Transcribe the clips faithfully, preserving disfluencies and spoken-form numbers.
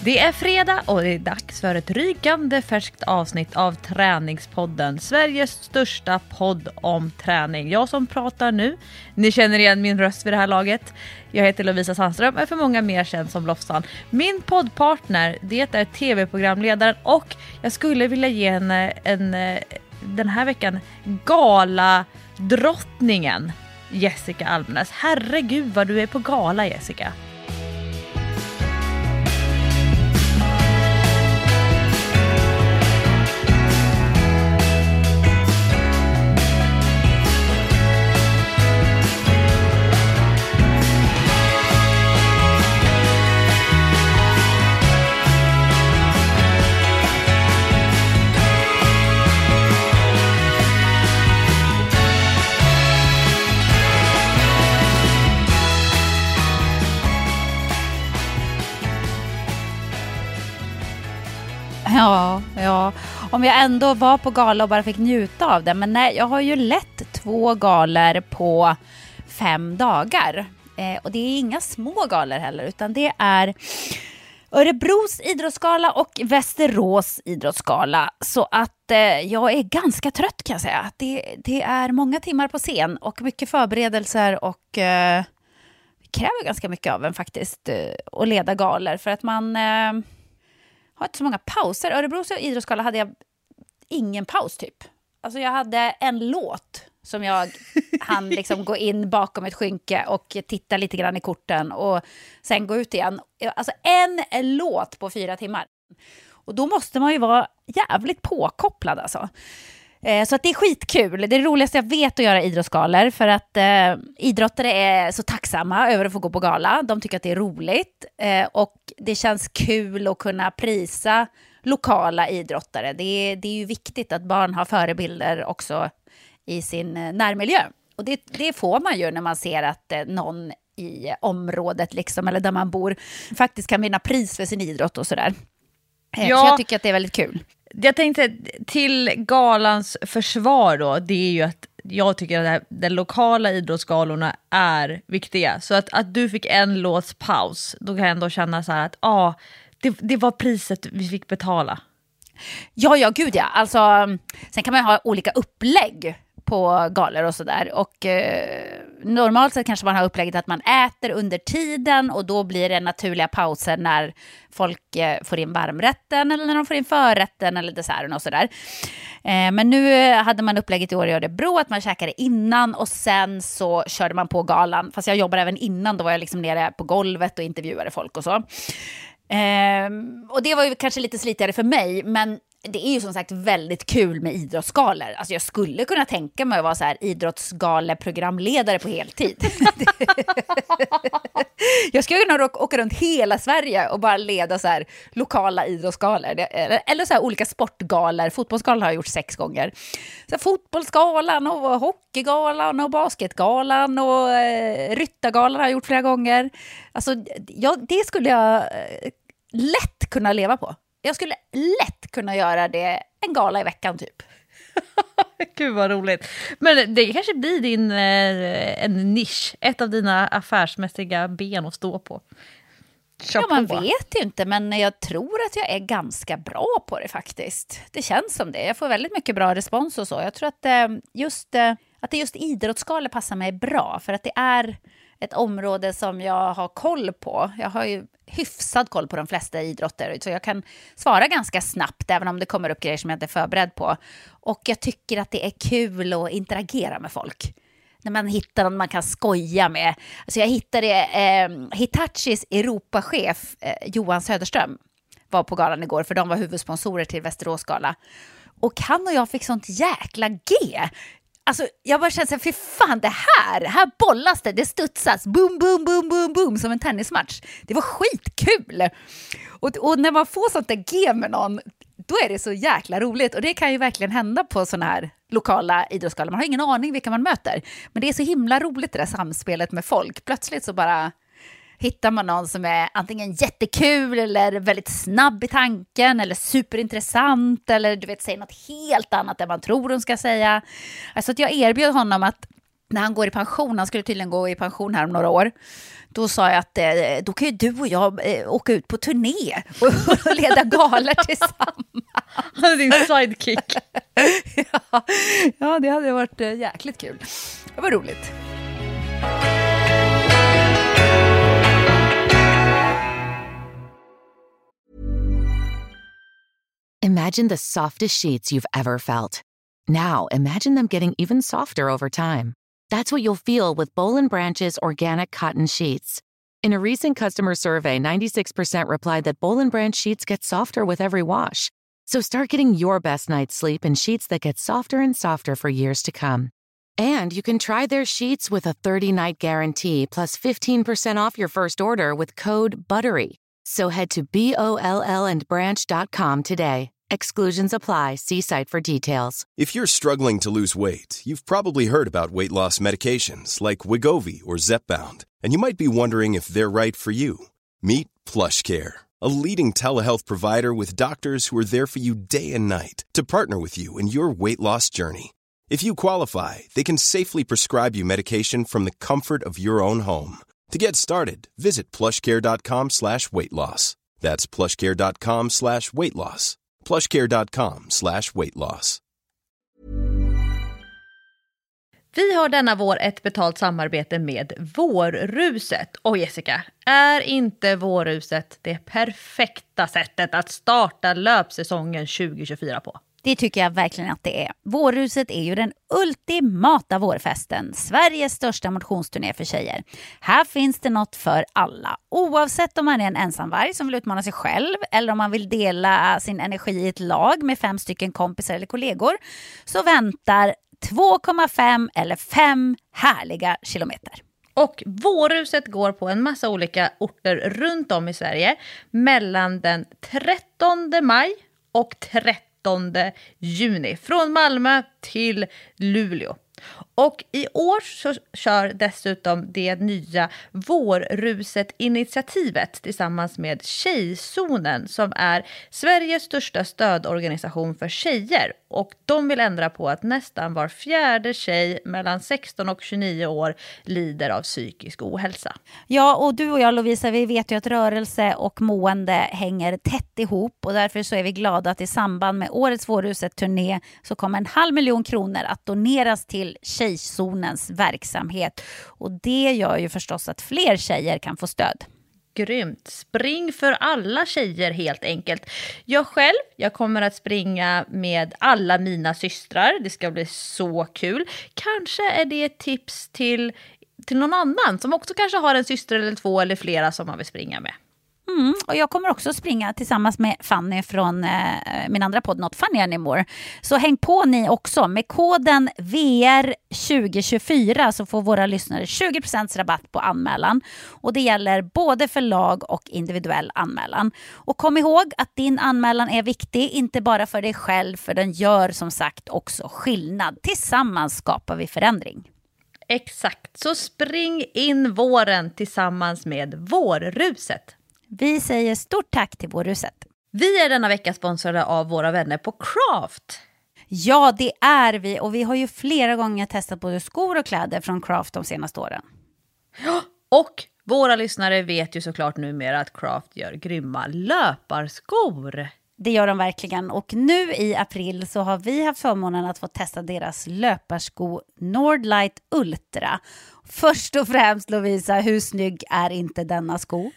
Det är fredag och det är dags för ett rykande färskt avsnitt av Träningspodden, Sveriges största podd om träning. Jag som pratar nu, ni känner igen min röst vid det här laget. Jag heter Lovisa Sandström och är för många mer känd som Lofsan. Min poddpartner, det är tv-programledaren och jag skulle vilja ge henne en, den här veckan gala drottningen Jessica Almenäs. Herregud vad du är på gala, Jessica. Ja, ja, om jag ändå var på gala och bara fick njuta av det. Men nej, jag har ju lett två galor på fem dagar. Eh, och det är inga små galor heller, utan det är Örebros idrottsgala och Västerås idrottsgala. Så att eh, jag är ganska trött, kan jag säga. Det, det är många timmar på scen och mycket förberedelser och eh, kräver ganska mycket av en faktiskt eh, att leda galor. För att man... Eh, har inte så många pauser. Örebros idrottsgala hade jag ingen paus typ. Alltså jag hade en låt som jag hann liksom gå in bakom ett skynke och titta lite grann i korten och sen gå ut igen. Alltså en låt på fyra timmar. Och då måste man ju vara jävligt påkopplad alltså. Eh, så att det är skitkul. Det är det roligaste jag vet att göra idrottsgalor, för att eh, idrottare är så tacksamma över att få gå på gala. De tycker att det är roligt eh, och det känns kul att kunna prisa lokala idrottare. Det är, det är ju viktigt att barn har förebilder också i sin närmiljö. Och det, det får man ju när man ser att eh, någon i området liksom, eller där man bor faktiskt kan vinna pris för sin idrott och sådär. Eh, ja. Så jag tycker att det är väldigt kul. Jag tänkte till galans försvar då, det är ju att jag tycker att det här, de lokala idrottsgalorna är viktiga. Så att, att du fick en låts paus, då kan jag ändå känna så här att ah, det, det var priset vi fick betala. Ja, ja, gud ja. Alltså, sen kan man ha olika upplägg på galor och sådär. Och eh, normalt sett kanske man har upplägget att man äter under tiden och då blir det naturliga pauser när folk eh, får in varmrätten eller när de får in förrätten eller desserten och sådär. Eh, men nu hade man upplägget i år i Örebro att man käkade innan och sen så körde man på galan. Fast jag jobbade även innan, då var jag liksom nere på golvet och intervjuade folk och så. Eh, och det var ju kanske lite slitigare för mig, men det är ju som sagt väldigt kul med idrottsgalor. Alltså jag skulle kunna tänka mig att vara så här idrottsgaleprogramledare på heltid. Jag skulle kunna åka runt hela Sverige och bara leda så här lokala idrottsgalor. Eller, eller så här olika sportgalor. Fotbollsgalan har jag gjort sex gånger. Så fotbollsgalan och hockeygalan och basketgalan och eh, ryttargalan har jag gjort flera gånger. Alltså ja, det skulle jag eh, lätt kunna leva på. Jag skulle lätt kunna göra det en gala i veckan typ. Gud vad roligt. Men det kanske blir din eh, en nisch, ett av dina affärsmässiga ben att stå på. Kör ja, man på. vet ju inte, men jag tror att jag är ganska bra på det faktiskt. Det känns som det. Jag får väldigt mycket bra respons och så. Jag tror att eh, just, eh, att det just idrottsgalor passar mig bra, för att det är ett område som jag har koll på. Jag har ju hyfsad koll på de flesta idrotter, så jag kan svara ganska snabbt även om det kommer upp grejer som jag inte är förberedd på. Och jag tycker att det är kul att interagera med folk. När man hittar någon man kan skoja med. Alltså jag hittade eh, Hitachis Europachef eh, Johan Söderström var på galan igår, för de var huvudsponsorer till Västerås gala. Och han och jag fick sånt jäkla G. Alltså jag bara kände, fy fan, det här, här bollas det, det studsas, boom, boom, boom, boom, boom, som en tennismatch. Det var skitkul. Och, och när man får sånt där G med någon, då är det så jäkla roligt. Och det kan ju verkligen hända på såna här lokala idrottsgalor. Man har ingen aning vilka man möter. Men det är så himla roligt det där samspelet med folk. Plötsligt så bara hittar man någon som är antingen jättekul eller väldigt snabb i tanken eller superintressant eller du vet, säger något helt annat än man tror hon ska säga. Alltså att jag erbjöd honom att när han går i pension, han skulle tydligen gå i pension här om några år, då sa jag att eh, då kan ju du och jag eh, åka ut på turné och leda galor tillsammans. Han är din sidekick. ja, ja, det hade varit eh, jäkligt kul. Det var roligt. Imagine the softest sheets you've ever felt. Now, imagine them getting even softer over time. That's what you'll feel with Boll and Branch's organic cotton sheets. In a recent customer survey, ninety-six percent replied that Boll and Branch sheets get softer with every wash. So start getting your best night's sleep in sheets that get softer and softer for years to come. And you can try their sheets with a thirty-night guarantee plus fifteen percent off your first order with code BUTTERY. So head to B O L L and branch dot com today. Exclusions apply. See site for details. If you're struggling to lose weight, you've probably heard about weight loss medications like Wegovy or Zepbound, and you might be wondering if they're right for you. Meet PlushCare, a leading telehealth provider with doctors who are there for you day and night to partner with you in your weight loss journey. If you qualify, they can safely prescribe you medication from the comfort of your own home. To get started, visit plushcare.com slash weight loss. That's plushcare.com slash weight loss. plushcare.com slash weight loss. Vi har denna vår ett betalt samarbete med Vårruset. Och Jessica, är inte Vårruset det perfekta sättet att starta löpsäsongen tjugo tjugofyra på? Det tycker jag verkligen att det är. Vårruset är ju den ultimata vårfesten. Sveriges största motionsturné för tjejer. Här finns det något för alla. Oavsett om man är en ensamvarg som vill utmana sig själv eller om man vill dela sin energi i ett lag med fem stycken kompisar eller kollegor, så väntar två komma fem eller fem härliga kilometer. Och Vårruset går på en massa olika orter runt om i Sverige mellan den trettonde maj och trettonde juni. Från Malmö till Luleå. Och i år så kör dessutom det nya Vårruset-initiativet tillsammans med Tjejzonen som är Sveriges största stödorganisation för tjejer. Och de vill ändra på att nästan var fjärde tjej mellan sexton och tjugonio år lider av psykisk ohälsa. Ja, och du och jag Lovisa, vi vet ju att rörelse och mående hänger tätt ihop och därför så är vi glada att i samband med årets Vårruset-turné så kommer en halv miljon kronor att doneras till Tjejzonens verksamhet. Och det gör ju förstås att fler tjejer kan få stöd. Grymt. Spring för alla tjejer helt enkelt. Jag själv, jag kommer att springa med alla mina systrar. Det ska bli så kul. Kanske är det ett tips till, till någon annan som också kanske har en syster eller två eller flera som man vill springa med. Mm, och jag kommer också springa tillsammans med Fanny från eh, min andra podd Not Funny Anymore. Så häng på ni också. Med koden V R tjugo tjugofyra så får våra lyssnare tjugo procent rabatt på anmälan. Och det gäller både för lag och individuell anmälan. Och kom ihåg att din anmälan är viktig, inte bara för dig själv, för den gör som sagt också skillnad. Tillsammans skapar vi förändring. Exakt, så spring in våren tillsammans med Vårruset. Vi säger stort tack till Vårruset. Vi är denna vecka sponsrade av våra vänner på Craft. Ja, det är vi. Och vi har ju flera gånger testat både skor och kläder från Craft de senaste åren. Och våra lyssnare vet ju såklart numera att Craft gör grymma löparskor. Det gör de verkligen. Och nu i april så har vi haft förmånen att få testa deras löparsko Nordlight Ultra. Först och främst Lovisa, hur snygg är inte denna sko?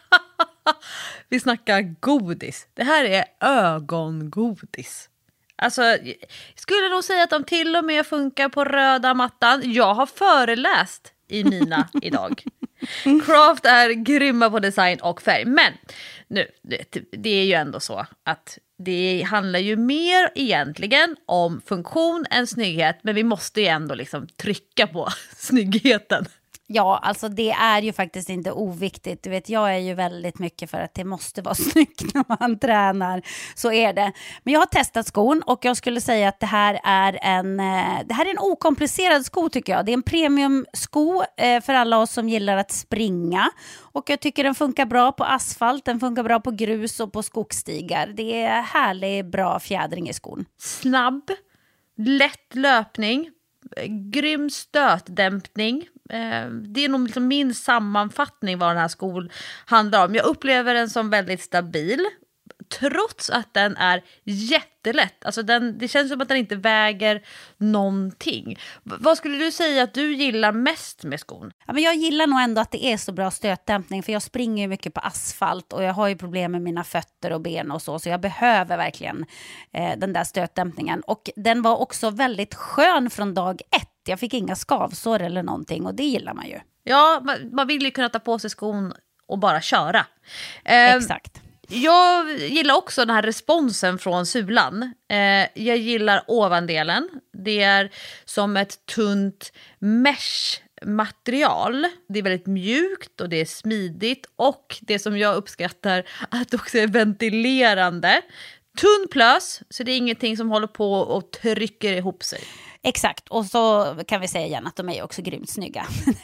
Vi snackar godis. Det här är ögongodis. Alltså, jag skulle nog säga att de till och med funkar på röda mattan. Jag har föreläst i mina idag. Craft är grymma på design och färg. Men nu, det, det är ju ändå så att det handlar ju mer egentligen om funktion än snygghet. Men vi måste ju ändå liksom trycka på snyggheten. Ja, alltså det är ju faktiskt inte oviktigt. Du vet, jag är ju väldigt mycket för att det måste vara snyggt när man tränar. Så är det. Men jag har testat skon och jag skulle säga att det här är en, det här är en okomplicerad sko tycker jag. Det är en premiumsko för alla oss som gillar att springa. Och jag tycker den funkar bra på asfalt, den funkar bra på grus och på skogsstigar. Det är härlig, bra fjädring i skon. Snabb, lätt löpning. grym stötdämpning. Det är nog liksom min sammanfattning vad den här skolan handlar om. Jag upplever den som väldigt stabil. Trots att den är jättelätt. Alltså den, det känns som att den inte väger någonting. V- vad skulle du säga att du gillar mest med skon? Ja, men jag gillar nog ändå att det är så bra stötdämpning. För jag springer ju mycket på asfalt. Och jag har ju problem med mina fötter och ben och så. Så jag behöver verkligen eh, den där stötdämpningen. Och den var också väldigt skön från dag ett. Jag fick inga skavsår eller någonting. Och det gillar man ju. Ja, man, man vill ju kunna ta på sig skon och bara köra. Eh, Exakt. Jag gillar också den här responsen från sulan. Eh, jag gillar ovandelen. Det är som ett tunt mesh-material. Det är väldigt mjukt och det är smidigt. Och det som jag uppskattar att det också är ventilerande. Tunn plös, så det är ingenting som håller på och trycker ihop sig. Exakt, och så kan vi säga igen att de är också grymt snygga.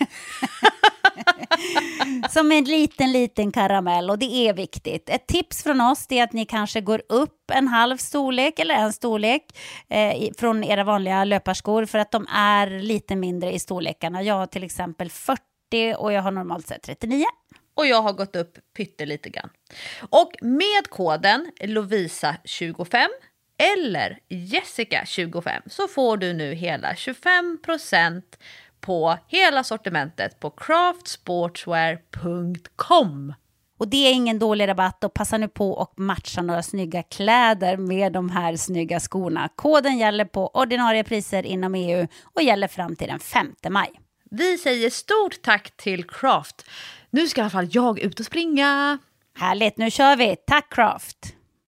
Som en liten, liten karamell, och det är viktigt. Ett tips från oss är att ni kanske går upp en halv storlek eller en storlek eh, från era vanliga löparskor, för att de är lite mindre i storlekarna. Jag har till exempel fyrtio och jag har normalt sett trettionio. Och jag har gått upp pyttelite grann. Och med koden Lovisa tjugofem eller Jessica tjugofem så får du nu hela tjugofem procent på hela sortimentet på craft sportswear punkt com. Och det är ingen dålig rabatt, och passa nu på och matcha några snygga kläder med de här snygga skorna. Koden gäller på ordinarie priser inom E U och gäller fram till den femte maj. Vi säger stort tack till Craft. Nu ska i alla fall jag ut och springa. Härligt, nu kör vi. Tack Craft!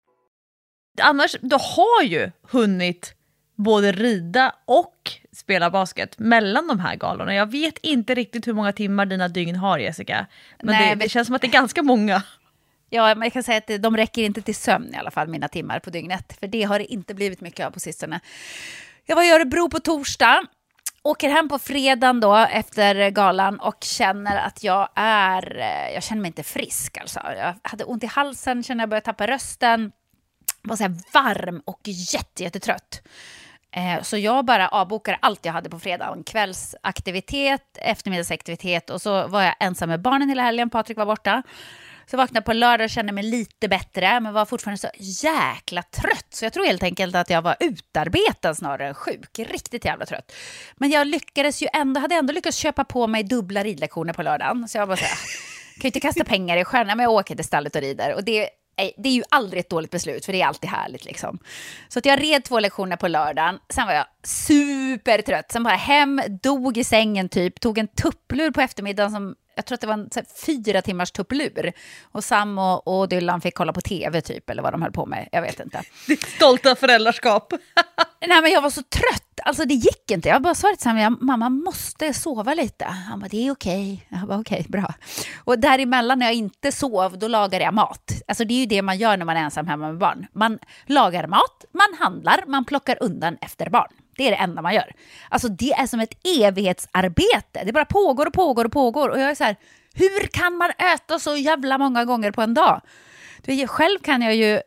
Annars, du har ju hunnit både rida och spela basket mellan de här galorna. Jag vet inte riktigt hur många timmar dina dygn har, Jessica. Men Nej, det, men... det känns som att det är ganska många. Ja, men jag kan säga att de räcker inte till sömn i alla fall, mina timmar på dygnet. För det har det inte blivit mycket av på sistone. Jag var i Örebro på torsdag. Åker hem på fredagen då efter galan och känner att jag är... Jag känner mig inte frisk alltså. Jag hade ont i halsen, känner jag började tappa rösten. Var så här varm och jätte, jättetrött. Eh, så jag bara avbokade allt jag hade på fredag. En kvällsaktivitet, eftermiddagsaktivitet. Och så var jag ensam med barnen hela helgen. Patrik var borta. Så jag vaknade på lördag och kände mig lite bättre. Men var fortfarande så jäkla trött. Så jag tror helt enkelt att jag var utarbetad snarare än sjuk. Riktigt jävla trött. Men jag lyckades ju ändå, hade ändå lyckats köpa på mig dubbla ridlektioner på lördagen. Så jag bara så här, kan ju inte kasta pengar i stjärnan, men jag åker till stallet och rider. Och det Det är ju aldrig ett dåligt beslut, för det är alltid härligt liksom. Så att jag red två lektioner på lördagen. Sen var jag supertrött. Sen bara hem, dog i sängen typ. Tog en tupplur på eftermiddagen som... Jag tror att det var en så här, fyra timmars tupplur. Och Sam och, och Dylan fick kolla på tv typ. Eller vad de höll på med. Jag vet inte. Ditt stolta föräldraskap. Nej, men jag var så trött. Alltså det gick inte. Jag bara sa till Sam, jag, mamma måste sova lite. Han bara, det är okej. Jag bara, okej, bra. Och däremellan när jag inte sov, då lagade jag mat. Alltså det är ju det man gör när man är ensam hemma med barn. Man lagar mat, man handlar, man plockar undan efter barn. Det är det enda man gör. Alltså det är som ett evighetsarbete. Det bara pågår och pågår och pågår. Och jag är så här, hur kan man äta så jävla många gånger på en dag? Du vet, själv kan jag ju,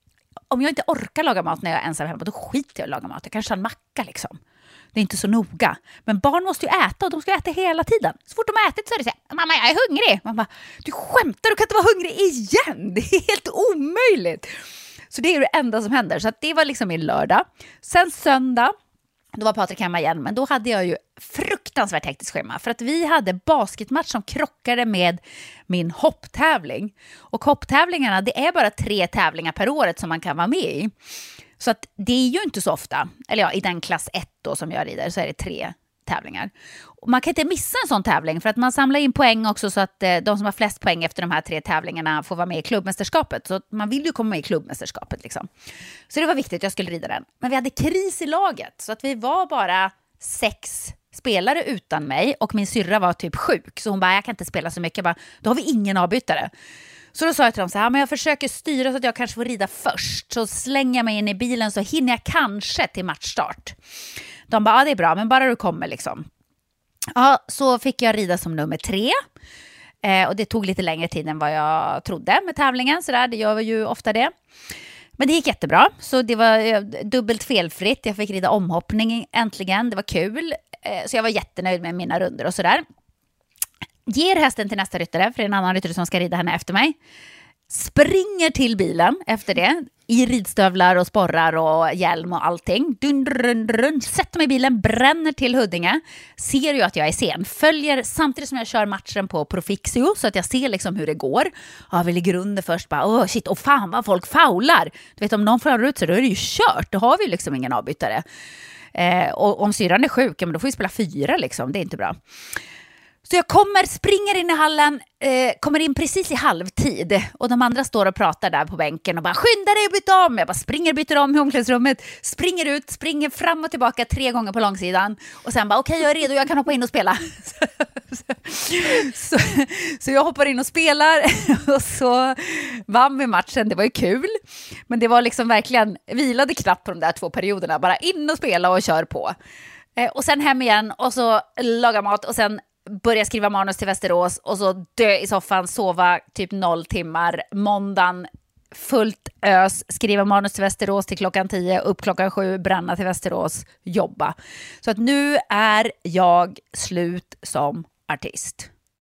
om jag inte orkar laga mat när jag är ensam hemma, då skiter jag i att laga mat. Jag kanske har en macka liksom. Det är inte så noga. Men barn måste ju äta, och de ska äta hela tiden. Så fort de har ätit så är det så här, mamma jag är hungrig. Mamma, du skämtar, du kan inte vara hungrig igen. Det är helt omöjligt. Så det är det enda som händer. Så att det var liksom min lördag. Sen söndag, då var Patrik hemma igen, men då hade jag ju fruktansvärt hektiskt schema. För att vi hade basketmatch som krockade med min hopptävling. Och hopptävlingarna, det är bara tre tävlingar per året som man kan vara med i. Så att det är ju inte så ofta, eller ja, i den klass ett då som jag rider så är det tre tävlingar. Och man kan inte missa en sån tävling, för att man samlar in poäng också, så att eh, de som har flest poäng efter de här tre tävlingarna får vara med i klubbmästerskapet. Så man vill ju komma med i klubbmästerskapet liksom. Så det var viktigt, jag skulle rida den. Men vi hade kris i laget, så att vi var bara sex spelare utan mig, och min syrra var typ sjuk. Så hon bara, jag kan inte spela så mycket. Jag bara, då har vi ingen avbytare. Så då sa jag till dem så här, men jag försöker styra så att jag kanske får rida först. Så slänger jag mig in i bilen så hinner jag kanske till matchstart. De bara, ja det är bra, men bara du kommer liksom. Ja, så fick jag rida som nummer tre. Eh, och det tog lite längre tid än vad jag trodde med tävlingen. Så där, det gör ju ofta det. Men det gick jättebra, så det var eh, dubbelt felfritt. Jag fick rida omhoppning äntligen, det var kul. Eh, så jag var jättenöjd med mina runder och sådär. Ger hästen till nästa ryttare, för det är en annan ryttare som ska rida henne efter mig. Springer till bilen efter det, i ridstövlar och sporrar och hjälm och allting. Dun, dun, dun, sätter mig i bilen, bränner till Huddinge. Ser ju att jag är sen. Följer samtidigt som jag kör matchen på Profixio, så att jag ser liksom hur det går. Ja, vi ligger under först, bara, åh shit, och fan vad folk faular. Du vet, om någon faular ut så då är det ju kört. Då har vi liksom ingen avbytare. Eh, och om syran är sjuk, men då får vi spela fyra liksom. Det är inte bra. Så jag kommer, springer in i hallen, eh, kommer in precis i halvtid. Och de andra står och pratar där på bänken och bara, skynda dig och byta om. Jag bara springer, byter om i omklädningsrummet, springer ut, springer fram och tillbaka tre gånger på långsidan. Och sen bara, okej, okay, jag är redo, jag kan hoppa in och spela. så, så jag hoppar in och spelar och så vann vi matchen. Det var ju kul. Men det var liksom verkligen, vilade knappt på de där två perioderna. Bara in och spela och kör på. Eh, och sen hem igen och så laga mat och sen börja skriva manus till Västerås och så dö i soffan, sova typ noll timmar. Måndagen fullt ös, skriva manus till Västerås till klockan tio, upp klockan sju, bränna till Västerås, jobba. Så att nu är jag slut som artist.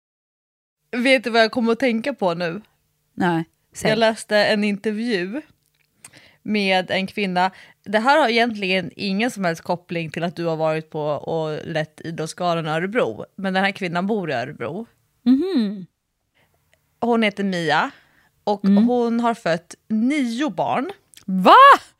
Vet du vad jag kommer att tänka på nu? Nej, säg. Jag läste en intervju med en kvinna. Det här har egentligen ingen som helst koppling till att du har varit på och lett idrottsgalan i Örebro. Men den här kvinnan bor i Örebro. Mm. Hon heter Mia. Och mm. hon har fött nio barn. Va?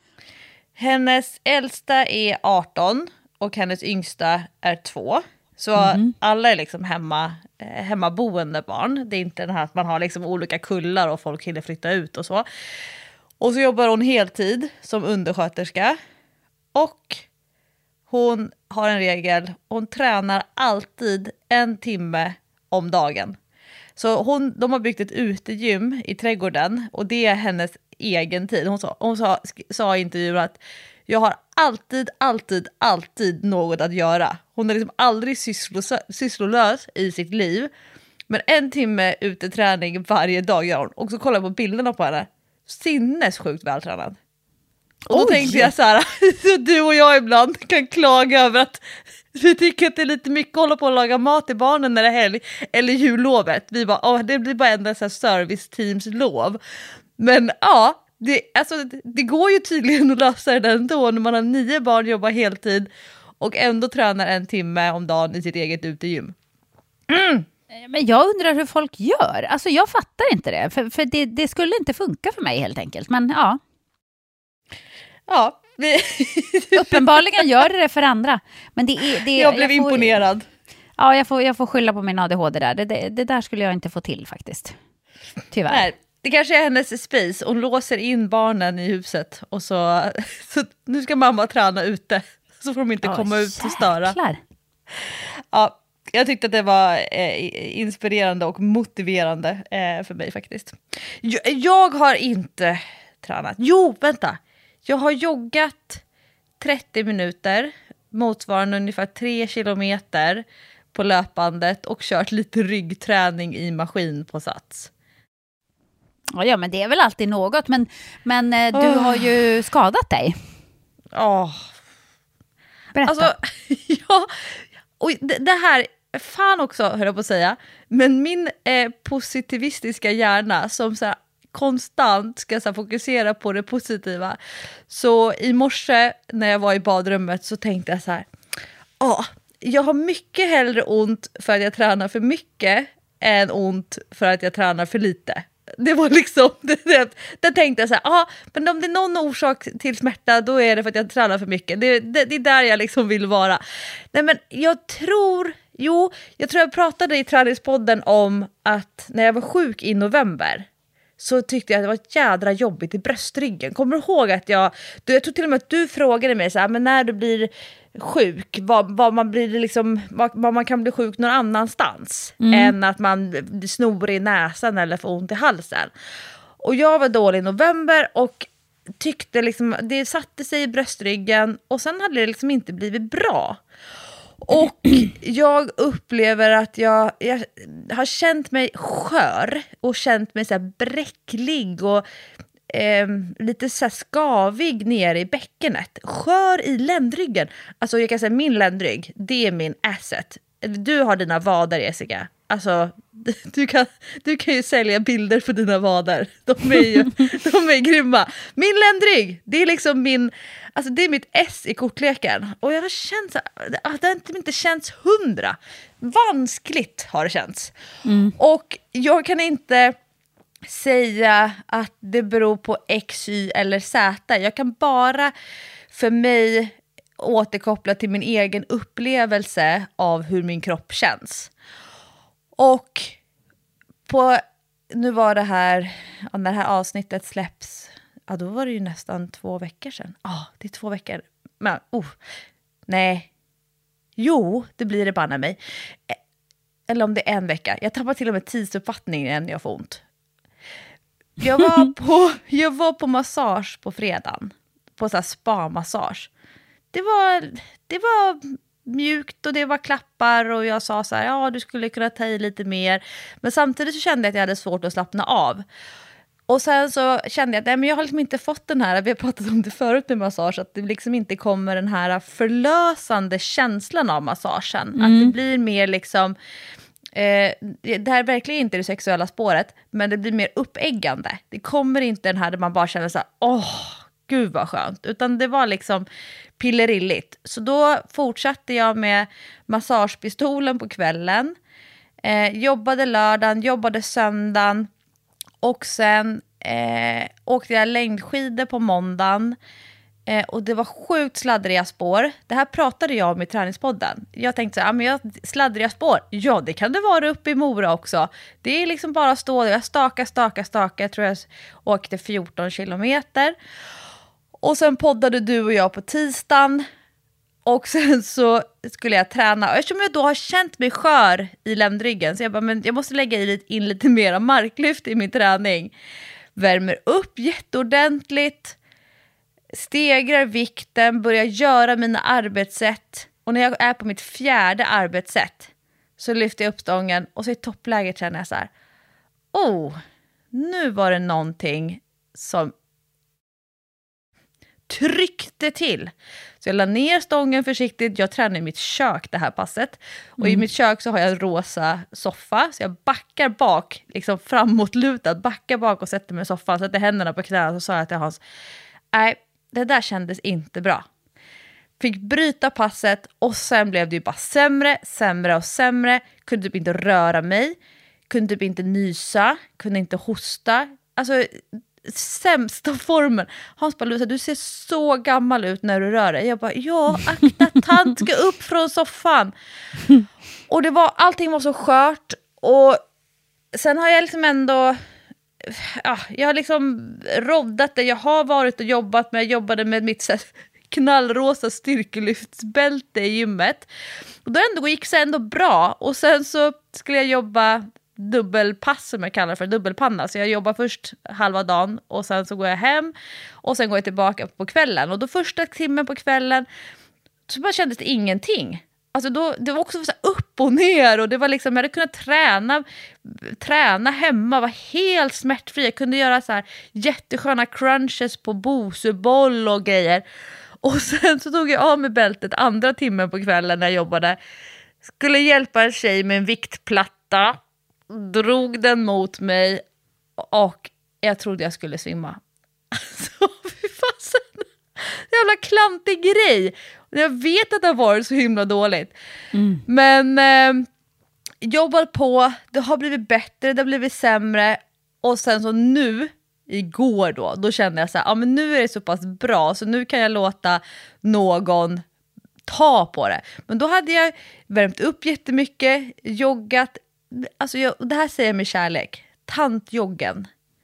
Hennes äldsta är arton och hennes yngsta är två. Så mm. alla är liksom hemma, hemmaboende barn. Det är inte den här att man har liksom olika kullar och folk hinner flytta ut och så. Och så jobbar hon heltid som undersköterska. Och hon har en regel. Hon tränar alltid en timme om dagen. Så hon, de har byggt ett utegym i trädgården. Och det är hennes egen tid. Hon sa, hon sa, sa i intervjun att jag har alltid, alltid, alltid något att göra. Hon är liksom aldrig sysslolös, sysslolös i sitt liv. Men en timme uteträning varje dag gör hon. Och så kollar jag på bilderna på henne. Sinnessjukt vältränad. Och då Oj. tänkte jag så här, du och jag ibland kan klaga över att vi tycker att det är lite mycket att hålla på och laga mat till barnen när det är helg eller jullovet. Vi bara, åh, det blir bara en så här service-teams-lov. Men ja, det, alltså, det går ju tydligen att lösa det ändå när man har nio barn, jobbar heltid och ändå tränar en timme om dagen i sitt eget utegym. Mm. Men jag undrar hur folk gör. Alltså jag fattar inte det. För, för det, det skulle inte funka för mig helt enkelt. Men ja. Ja. Vi... Uppenbarligen gör det för andra. Men det är, det, jag blev jag får, imponerad. Ja, jag får, jag får skylla på min A D H D där. Det, det, det där skulle jag inte få till faktiskt. Tyvärr. Nej, det kanske är hennes space. Hon låser in barnen i huset. Och så, så nu ska mamma träna ute. Så får de inte oh, komma ut och störa. Jäklar. Ja. Jag tyckte att det var eh, inspirerande och motiverande eh, för mig faktiskt. Jag, jag har inte tränat. Jo, vänta. Jag har joggat trettio minuter, motsvarande ungefär tre kilometer på löpbandet och kört lite ryggträning i maskin på Sats. Ja, men det är väl alltid något. Men, men eh, du oh. har ju skadat dig. Ja. Oh. Berätta. Alltså, ja... Och det, det här, fan också höll jag på att säga, men min eh, positivistiska hjärna som så här, konstant ska så här, fokusera på det positiva. Så i morse när jag var i badrummet så tänkte jag så här, ja, jag har mycket hellre ont för att jag tränar för mycket än ont för att jag tränar för lite. Det var liksom, det, det, det tänkte jag så här, ja, men om det är någon orsak till smärta då är det för att jag tränar för mycket. Det, det, det är där jag liksom vill vara. Nej men jag tror, jo, jag tror jag pratade i träningspodden om att när jag var sjuk i november så tyckte jag att det var ett jädra jobbigt i bröstryggen. Kommer du ihåg att jag, jag tror till och med att du frågade mig så här, men när du blir sjuk, vad, vad man blir liksom, vad, vad man kan bli sjuk någon annanstans mm. än att man snor i näsan eller får ont i halsen. Och jag var dålig i november och tyckte liksom, det satte sig i bröstryggen och sen hade det liksom inte blivit bra. Och jag upplever att jag, jag har känt mig skör och känt mig så här bräcklig och eh, lite så här skavig nere i bäckenet. Skör i ländryggen. Alltså jag kan säga min ländrygg, det är min asset. Du har dina vader, Jessica. Alltså, du kan, du kan ju sälja bilder på dina vader. De är ju de är grymma. Min ländrygg, det är liksom min... Alltså det är mitt S i kortleken. Och jag har känt att det har inte, inte känts hundra. Vanskligt har det känts. Mm. Och jag kan inte säga att det beror på X, Y eller Z. Jag kan bara för mig återkoppla till min egen upplevelse av hur min kropp känns. Och på, nu var det här, när det här avsnittet släpps, ja då var det ju nästan två veckor sedan. Ja, ah, det är två veckor. Men, oh, nej. Jo, det blir det banna mig. Eller om det är en vecka. Jag tappar till och med tidsuppfattningen när jag får ont. Jag var på, jag var på massage på fredagen. På så här spa-massage. Det var, det var mjukt och det var klappar och jag sa så här, ja du skulle kunna ta i lite mer. Men samtidigt så kände jag att jag hade svårt att slappna av. Och sen så kände jag att nej, men jag har liksom inte fått den här, vi har pratat om det förut med massage, att det liksom inte kommer den här förlösande känslan av massagen. Mm. Att det blir mer liksom, eh, det här är verkligen inte det sexuella spåret, men det blir mer uppeggande. Det kommer inte den här där man bara känner så här, åh, gud vad skönt. Utan det var liksom pillerilligt. Så då fortsatte jag med massagepistolen på kvällen. Eh, jobbade lördagen, jobbade söndagen. Och sen eh, åkte jag längdskidor på måndagen. Eh, och det var sjukt sladdriga spår. Det här pratade jag om i träningspodden. Jag tänkte så här, ja, men jag, sladdriga spår. Ja, det kan det vara uppe i Mora också. Det är liksom bara att stå där. Jag stakar, stakar, stakar. Jag tror jag åkte fjorton kilometer. Och sen poddade du och jag på tisdagen. Och sen så skulle jag träna. Och eftersom jag då har känt mig skör i ländryggen. Så jag bara, men jag måste lägga in lite mera marklyft i min träning. Värmer upp jätteordentligt. Stegrar vikten. Börjar göra mina arbetssätt. Och när jag är på mitt fjärde arbetssätt. Så lyfter jag upp stången. Och så i toppläget känner jag så här. Oh, nu var det någonting som tryckte till. Så jag la ner stången försiktigt. Jag tränar i mitt kök det här passet. Och mm. i mitt kök så har jag en rosa soffa. Så jag backar bak, liksom framåtlutad. Backar bak och sätter mig i soffan. Sätter händerna på knäna och sa jag till Hans. Nej, det där kändes inte bra. Fick bryta passet. Och sen blev det ju bara sämre, sämre och sämre. Kunde typ inte röra mig. Kunde typ inte nysa. Kunde inte hosta. Alltså sämsta formen. Hans bara, Lucia, du ser så gammal ut när du rör dig. Jag bara, ja, akta, tant ska upp från soffan. Och det var, allting var så skört. Och sen har jag liksom ändå, ja, jag har liksom roddat det. Jag har varit och jobbat med, jag jobbade med mitt så här, knallrosa styrkelyftsbälte i gymmet. Och då ändå gick det ändå bra. Och sen så skulle jag jobba dubbelpass som jag kallar för, dubbelpanna. Så jag jobbar först halva dagen och sen så går jag hem och sen går jag tillbaka på kvällen. Och då första timmen på kvällen så bara kändes det ingenting. Alltså då, det var också så upp och ner och det var liksom, jag hade kunnat träna träna hemma, var helt smärtfri. Jag kunde göra så här jättesköna crunches på boseboll och grejer. Och sen så tog jag av med bältet andra timmen på kvällen när jag jobbade. Skulle hjälpa en tjej med en viktplatta. Drog den mot mig och jag trodde jag skulle svimma. Alltså, fy fasen. Jävla klantig grej. Jag vet att det har varit så himla dåligt. Mm. Men eh, jobbat på, det har blivit bättre, det har blivit sämre. Och sen så nu, igår då, då kände jag så här, ja men nu är det så pass bra så nu kan jag låta någon ta på det. Men då hade jag värmt upp jättemycket, joggat. Alltså jag, det här säger jag med kärlek. Tantjoggen.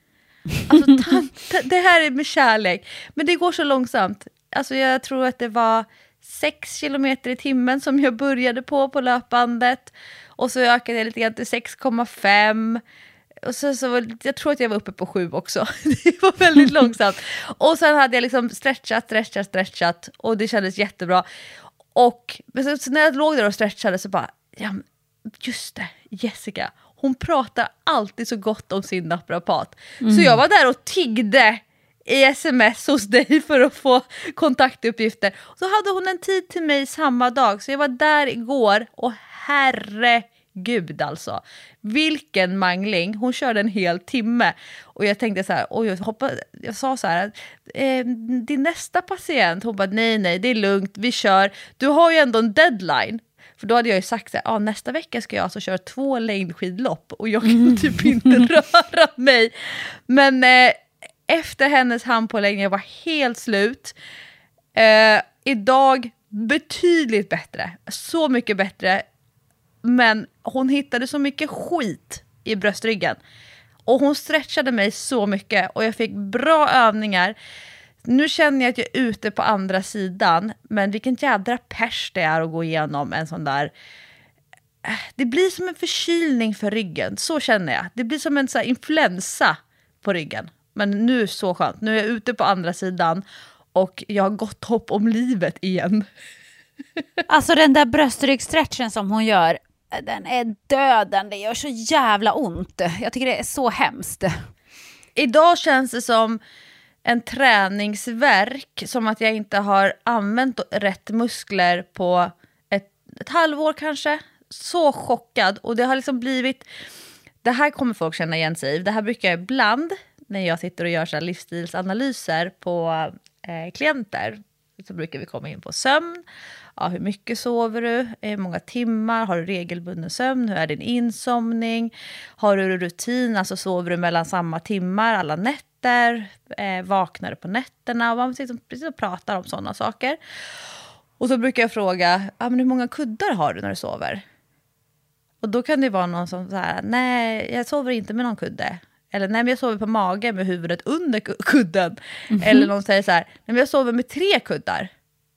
Alltså tant, det här är med kärlek. Men det går så långsamt. Alltså jag tror att det var sex kilometer i timmen som jag började på på löpbandet. Och så ökade jag lite grann till sex komma fem. Och så, så var, jag tror att jag var uppe på sju också. Det var väldigt långsamt. Och sen hade jag liksom stretchat, stretchat, stretchat. Och det kändes jättebra. Och så, så när jag låg där och stretchade så bara, ja, just det, Jessica. Hon pratar alltid så gott om sin naprapat. Mm. Så jag var där och tiggde i sms hos dig för att få kontaktuppgifter. Så hade hon en tid till mig samma dag, så jag var där igår och herregud alltså. Vilken mangling. Hon körde en hel timme och jag tänkte så här, oj, jag, hoppas, jag sa så här, eh, din nästa patient, hon bara nej nej det är lugnt, vi kör, du har ju ändå en deadline. För då hade jag ju sagt så här, ah, nästa vecka ska jag alltså köra två längdskidlopp och jag kan typ inte röra mig. Men eh, efter hennes handpåläggning jag var helt slut. Eh, idag betydligt bättre, så mycket bättre. Men hon hittade så mycket skit i bröstryggen. Och hon stretchade mig så mycket och jag fick bra övningar. Nu känner jag att jag är ute på andra sidan. Men vilken jädra pers det är att gå igenom en sån där... Det blir som en förkylning för ryggen. Så känner jag. Det blir som en så här influensa på ryggen. Men nu är så skönt. Nu är jag ute på andra sidan. Och jag har gott hopp om livet igen. Alltså den där bröstryggstretchen som hon gör, den är döden. Det gör så jävla ont. Jag tycker det är så hemskt. Idag känns det som en träningsverk, som att jag inte har använt rätt muskler på ett, ett halvår kanske. Så chockad. Och det har liksom blivit, det här kommer folk känna igen sig i. Det här brukar jag ibland när jag sitter och gör så här livsstilsanalyser på eh, klienter. Så brukar vi komma in på sömn. Ja, hur mycket sover du? Hur många timmar? Har du regelbunden sömn? Hur är din insomning? Har du rutin? Alltså sover du mellan samma timmar alla nätter? Eh, vaknar du på nätterna? Och man liksom, precis och pratar om sådana saker. Och så brukar jag fråga, ah, men hur många kuddar har du när du sover? Och då kan det vara någon som säger, nej jag sover inte med någon kudde. Eller nej men jag sover på mage med huvudet under kudden. Mm-hmm. Eller någon säger så här, nej men jag sover med tre kuddar.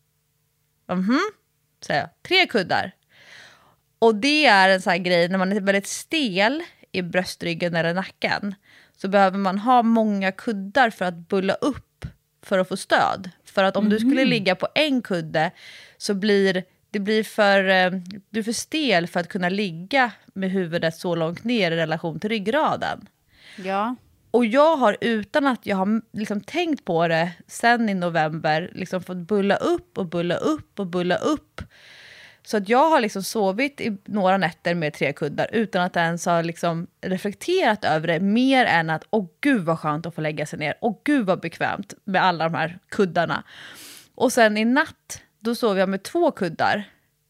Mhm, säger jag. Tre kuddar. Och det är en sån här grej, när man är väldigt stel i bröstryggen eller nacken, så behöver man ha många kuddar för att bulla upp för att få stöd. För att om mm. du skulle ligga på en kudde så blir det blir för, du är för stel för att kunna ligga med huvudet så långt ner i relation till ryggraden. Ja. Och jag har, utan att jag har liksom tänkt på det sen i november, liksom fått bulla upp och bulla upp och bulla upp. Så att jag har liksom sovit i några nätter med tre kuddar utan att ens ha liksom reflekterat över det, mer än att åh gud vad skönt att få lägga sig ner. Åh gud vad bekvämt med alla de här kuddarna. Och sen i natt, då sov jag med två kuddar.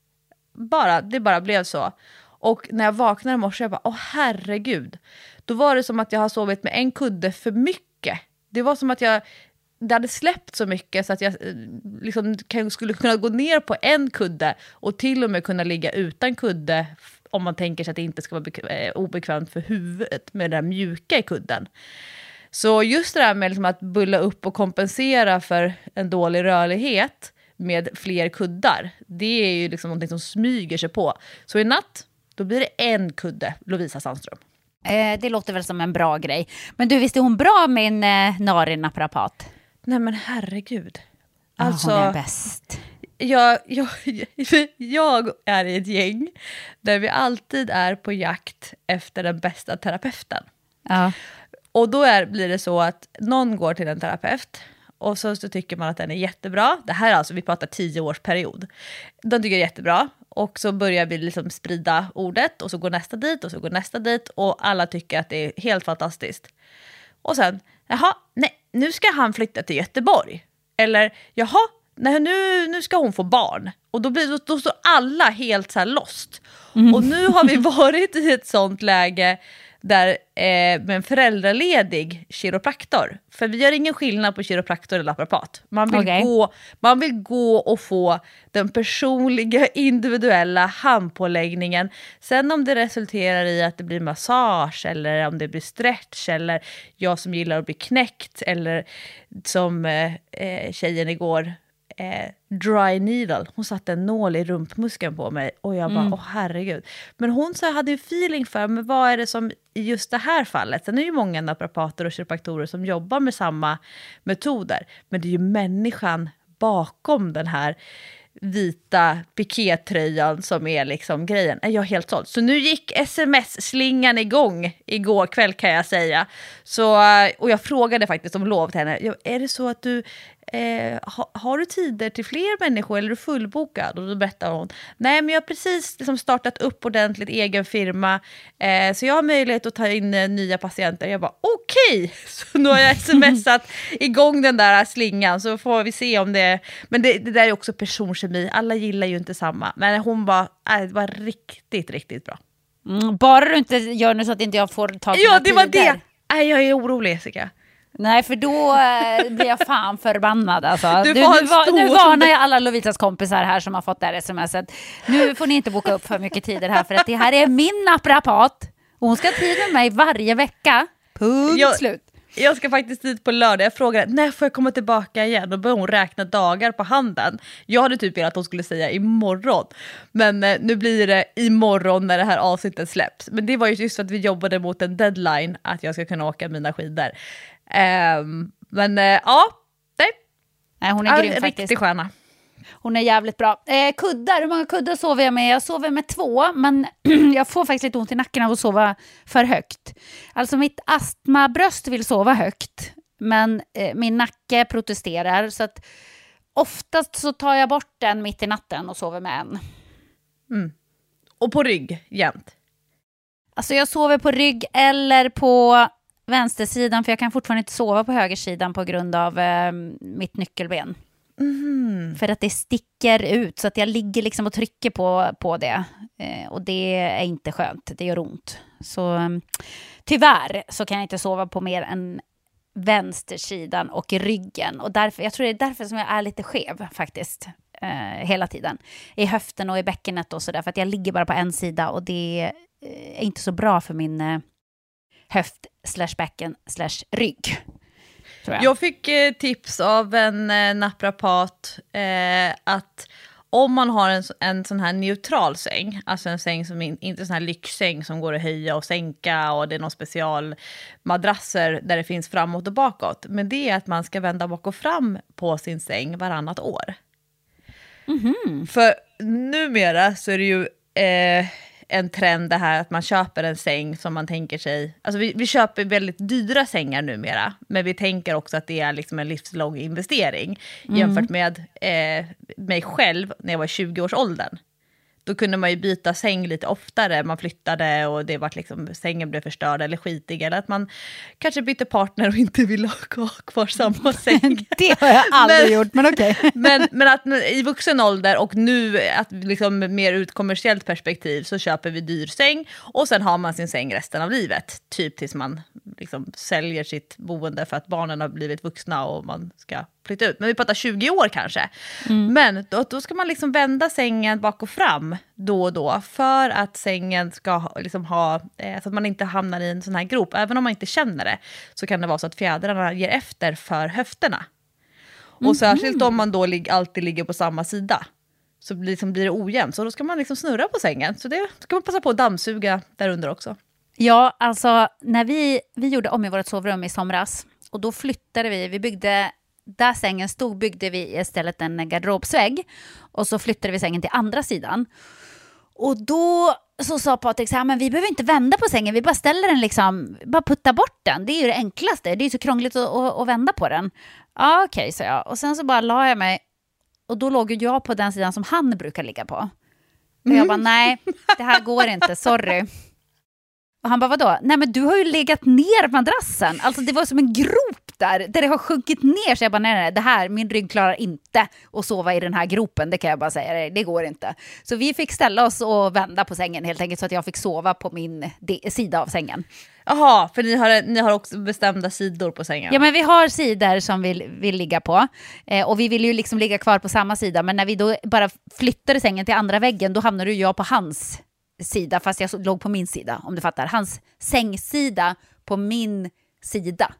Bara, det bara blev så. Och när jag vaknade i morse, jag bara, åh herregud. Då var det som att jag har sovit med en kudde för mycket. Det var som att jag, det hade släppt så mycket så att jag liksom skulle kunna gå ner på en kudde och till och med kunna ligga utan kudde om man tänker sig att det inte ska vara obekvämt för huvudet med det där mjuka i kudden. Så just det där med liksom att bulla upp och kompensera för en dålig rörlighet med fler kuddar, det är ju liksom någonting som smyger sig på. Så i natt, då blir det en kudde, Lovisa Sandström. Eh, det låter väl som en bra grej. Men du, visste hon bra min eh, Narin-naprapat? Nej men herregud. Alltså, ja, hon är bäst. Jag, jag, jag är i ett gäng där vi alltid är på jakt efter den bästa terapeuten. Ja. Och då är, blir det så att någon går till en terapeut och så, så tycker man att den är jättebra. Det här är alltså, vi pratar tio års period. De tycker det är jättebra. Och så börjar vi liksom sprida ordet och så går nästa dit och så går nästa dit och alla tycker att det är helt fantastiskt. Och sen, jaha, nej, nu ska han flytta till Göteborg. Eller, jaha, nej, nu, nu ska hon få barn. Och då, blir, då, då står alla helt så här lost. Mm. Och nu har vi varit i ett sånt läge där eh, med en föräldraledig kiropraktor. För vi gör ingen skillnad på kiropraktor eller naprapat. Man vill, okay. gå, man vill gå och få den personliga individuella handpåläggningen. Sen om det resulterar i att det blir massage eller om det blir stretch eller jag som gillar att bli knäckt eller som eh, tjejen igår, Eh, dry needle. Hon satte en nål i rumpmuskeln på mig och jag bara, mm. åh herregud. Men hon så hade ju feeling för, men vad är det som i just det här fallet? Sen är det ju många naprapater och kiropraktorer som jobbar med samma metoder. Men det är ju människan bakom den här vita pikétröjan som är liksom grejen. Är jag helt såld. Så nu gick sms-slingan igång igår kväll kan jag säga. Så, och jag frågade faktiskt om lov till henne. Är det så att du eh, ha, har du tider till fler människor eller är du fullbokad? Och då berättar hon. Nej, men jag har precis liksom startat upp ordentligt egen firma. Eh, så jag har möjlighet att ta in eh, nya patienter. Jag bara okej. Okay. Så nu har jag smsat igång den där slingan. Så får vi se om det. Men det, det där är också personkemi. Alla gillar ju inte samma. Men hon bara, äh, det var riktigt, riktigt bra. Mm, bara du inte gör nu så att inte jag får ta på ja, det var tider. det. Nej, jag är orolig, Jessica. Nej, för då eh, blir jag fan förbannad. Alltså. Du Du, får nu, en va, stor- nu varnar jag alla Lovitas kompisar här som har fått det här smset. Nu får ni inte boka upp för mycket tider här för att det här är min naprapat. Hon ska ha tid med mig varje vecka. Punkt Jag- slut. Jag ska faktiskt dit på lördag. Jag frågade, när får jag komma tillbaka igen? Då började hon räkna dagar på handen. Jag hade typ velat att hon skulle säga imorgon. Men eh, nu blir det imorgon när det här avsnittet släpps. Men det var ju just för att vi jobbade mot en deadline att jag ska kunna åka mina skidor. Ehm, men eh, ja, nej. Nej, hon är Ja, grym faktiskt. riktig stjärna. Hon är jävligt bra. Eh, kuddar, hur många kuddar sover jag med? Jag sover med två, men jag får faktiskt lite ont i nacken av att sova för högt. Alltså mitt astmabröst vill sova högt, men eh, min nacke protesterar. Så att oftast så tar jag bort den mitt i natten och sover med en. Mm. Och på rygg, jämt. Alltså jag sover på rygg eller på vänstersidan, för jag kan fortfarande inte sova på högersidan på grund av eh, mitt nyckelben. Mm. För att det sticker ut så att jag ligger liksom och trycker på, på det. Eh, och det är inte skönt, det gör ont. Så um, tyvärr så kan jag inte sova på mer än vänstersidan och ryggen. Och därför, jag tror det är därför som jag är lite skev faktiskt. Eh, hela tiden. I höften och i bäckenet och sådär. För att jag ligger bara på en sida och det är inte så bra för min eh, höft slash bäcken slash rygg. Jag. jag fick eh, tips av en eh, naprapat eh, att om man har en, en sån här neutral säng, alltså en säng som in, inte en sån här lyxsäng som går att höja och sänka och det är någon special madrasser där det finns framåt och bakåt, men det är att man ska vända bak och fram på sin säng varannat år. Mm-hmm. För numera så är det ju eh, en trend det här att man köper en säng som man tänker sig, alltså vi, vi köper väldigt dyra sängar numera, men vi tänker också att det är liksom en livslång investering mm. jämfört med eh, mig själv när jag var i tjugo-årsåldern. Då kunde man ju byta säng lite oftare, man flyttade och det var liksom, sängen blev förstörd eller skitig, eller att man kanske bytte partner och inte ville ha kvar samma säng. Det har jag aldrig men, gjort, men okej. Okay. men, men att i vuxen ålder och nu att liksom mer ur ett kommersiellt perspektiv så köper vi dyr säng och sen har man sin säng resten av livet, typ tills man liksom säljer sitt boende för att barnen har blivit vuxna och man ska flytta ut. Men vi pratar tjugo år kanske. Mm. Men då, då ska man liksom vända sängen bak och fram då och då för att sängen ska liksom ha, eh, så att man inte hamnar i en sån här grop. Även om man inte känner det så kan det vara så att fjädrarna ger efter för höfterna. Och mm. särskilt om man då lig- alltid ligger på samma sida så blir, liksom, blir det ojämnt. Så då ska man liksom snurra på sängen. Så det ska man passa på att dammsuga där under också. Ja, alltså när vi, vi gjorde om i vårt sovrum i somras och då flyttade vi, vi byggde, där sängen stod byggde vi istället en garderobsvägg och så flyttade vi sängen till andra sidan. Och då så sa Patrik så här, men vi behöver inte vända på sängen, vi bara ställer den liksom, bara putta bort den. Det är ju det enklaste, det är ju så krångligt att, att, att vända på den. Ja, okej, okay, så jag. Och sen så bara la jag mig och då låg ju jag på den sidan som han brukar ligga på. Och mm. jag bara, nej, det här går inte, sorry. Och han bara, vadå? Nej, men du har ju legat ner madrassen. Alltså det var som en grop där, där det har sjunkit ner. Så jag bara, nej, nej, det här, min rygg klarar inte att sova i den här gropen. Det kan jag bara säga, det, det går inte. Så vi fick ställa oss och vända på sängen helt enkelt så att jag fick sova på min de- sida av sängen. Jaha, för ni har, ni har också bestämda sidor på sängen. Ja, men vi har sidor som vi vill ligga på. Eh, och vi vill ju liksom ligga kvar på samma sida. Men när vi då bara flyttade sängen till andra väggen, då hamnade ju jag på hans sida, fast jag låg på min sida, om du fattar. Hans sängsida på min sida.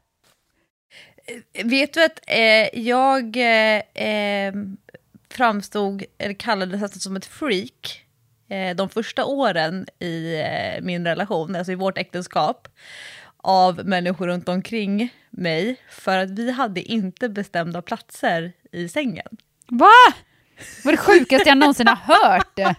Vet du att eh, jag eh, framstod, eller kallades alltså som ett freak eh, de första åren i eh, min relation, alltså i vårt äktenskap, av människor runt omkring mig, för att vi hade inte bestämda platser i sängen. Va? Det var det sjukaste jag någonsin har hört.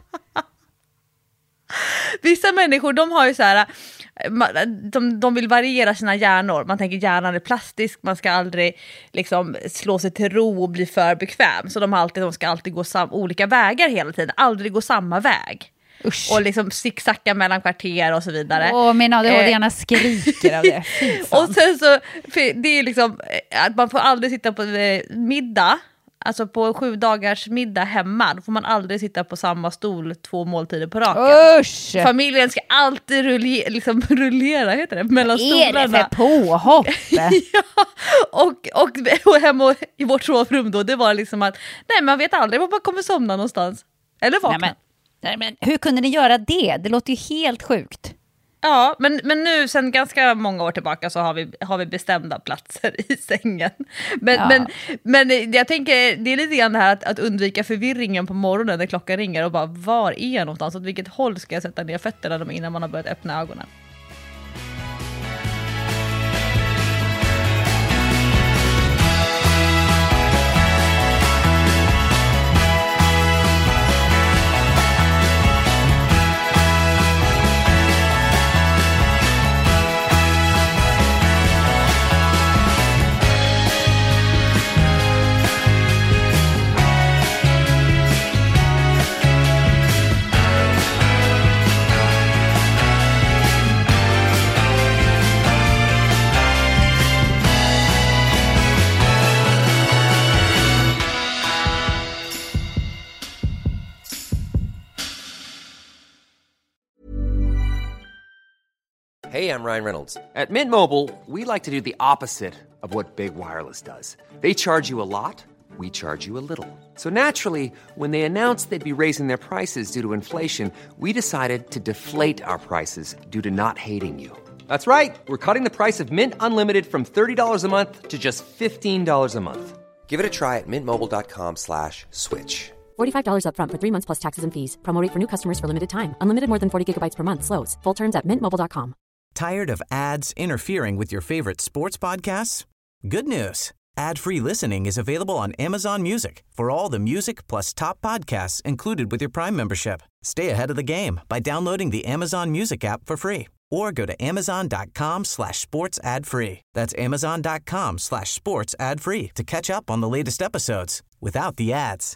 Vissa människor, de har ju så här, de, de vill variera sina hjärnor. Man tänker hjärnan är plastisk, man ska aldrig liksom slå sig till ro och bli för bekväm. Så de, har alltid, de ska alltid gå sam, olika vägar hela tiden, aldrig gå samma väg. Usch. Och liksom zigzacka mellan kvarter och så vidare. Åh, min A D H D-arna skriker av det. Och sen så, det är liksom att man får aldrig sitta på middag. Alltså på sju dagars middag hemma, då får man aldrig sitta på samma stol två måltider på raken. Usch! Familjen ska alltid rullera, liksom rullera heter det, mellan stolarna. Vad är det för påhopp? Ja, och, och, och hemma i vårt sovrum då, det var liksom att nej, man vet aldrig var man kommer somna någonstans. Eller vakna. Nej, men, nej, men hur kunde ni göra det? Det låter ju helt sjukt. Ja, men, men nu sen ganska många år tillbaka så har vi, har vi bestämda platser i sängen. Men, ja. men, men jag tänker, det är lite grann det här att, att undvika förvirringen på morgonen när klockan ringer och bara, var är jag någonstans? Åt vilket håll ska jag sätta ner fötterna innan man har börjat öppna ögonen? Hey, I'm Ryan Reynolds. At Mint Mobile, we like to do the opposite of what Big Wireless does. They charge you a lot, we charge you a little. So naturally, when they announced they'd be raising their prices due to inflation, we decided to deflate our prices due to not hating you. That's right. We're cutting the price of Mint Unlimited from thirty dollars a month to just fifteen dollars a month. Give it a try at mintmobile.com slash switch. forty-five dollars up front for three months plus taxes and fees. Promo rate for new customers for limited time. Unlimited more than forty gigabytes per month. Slows full terms at mint mobile dot com. Tired of ads interfering with your favorite sports podcasts? Good news. Ad-free listening is available on Amazon Music for all the music plus top podcasts included with your Prime membership. Stay ahead of the game by downloading the Amazon Music app for free or go to amazon.com slash sports ad free. That's amazon.com slash sports ad free to catch up on the latest episodes without the ads.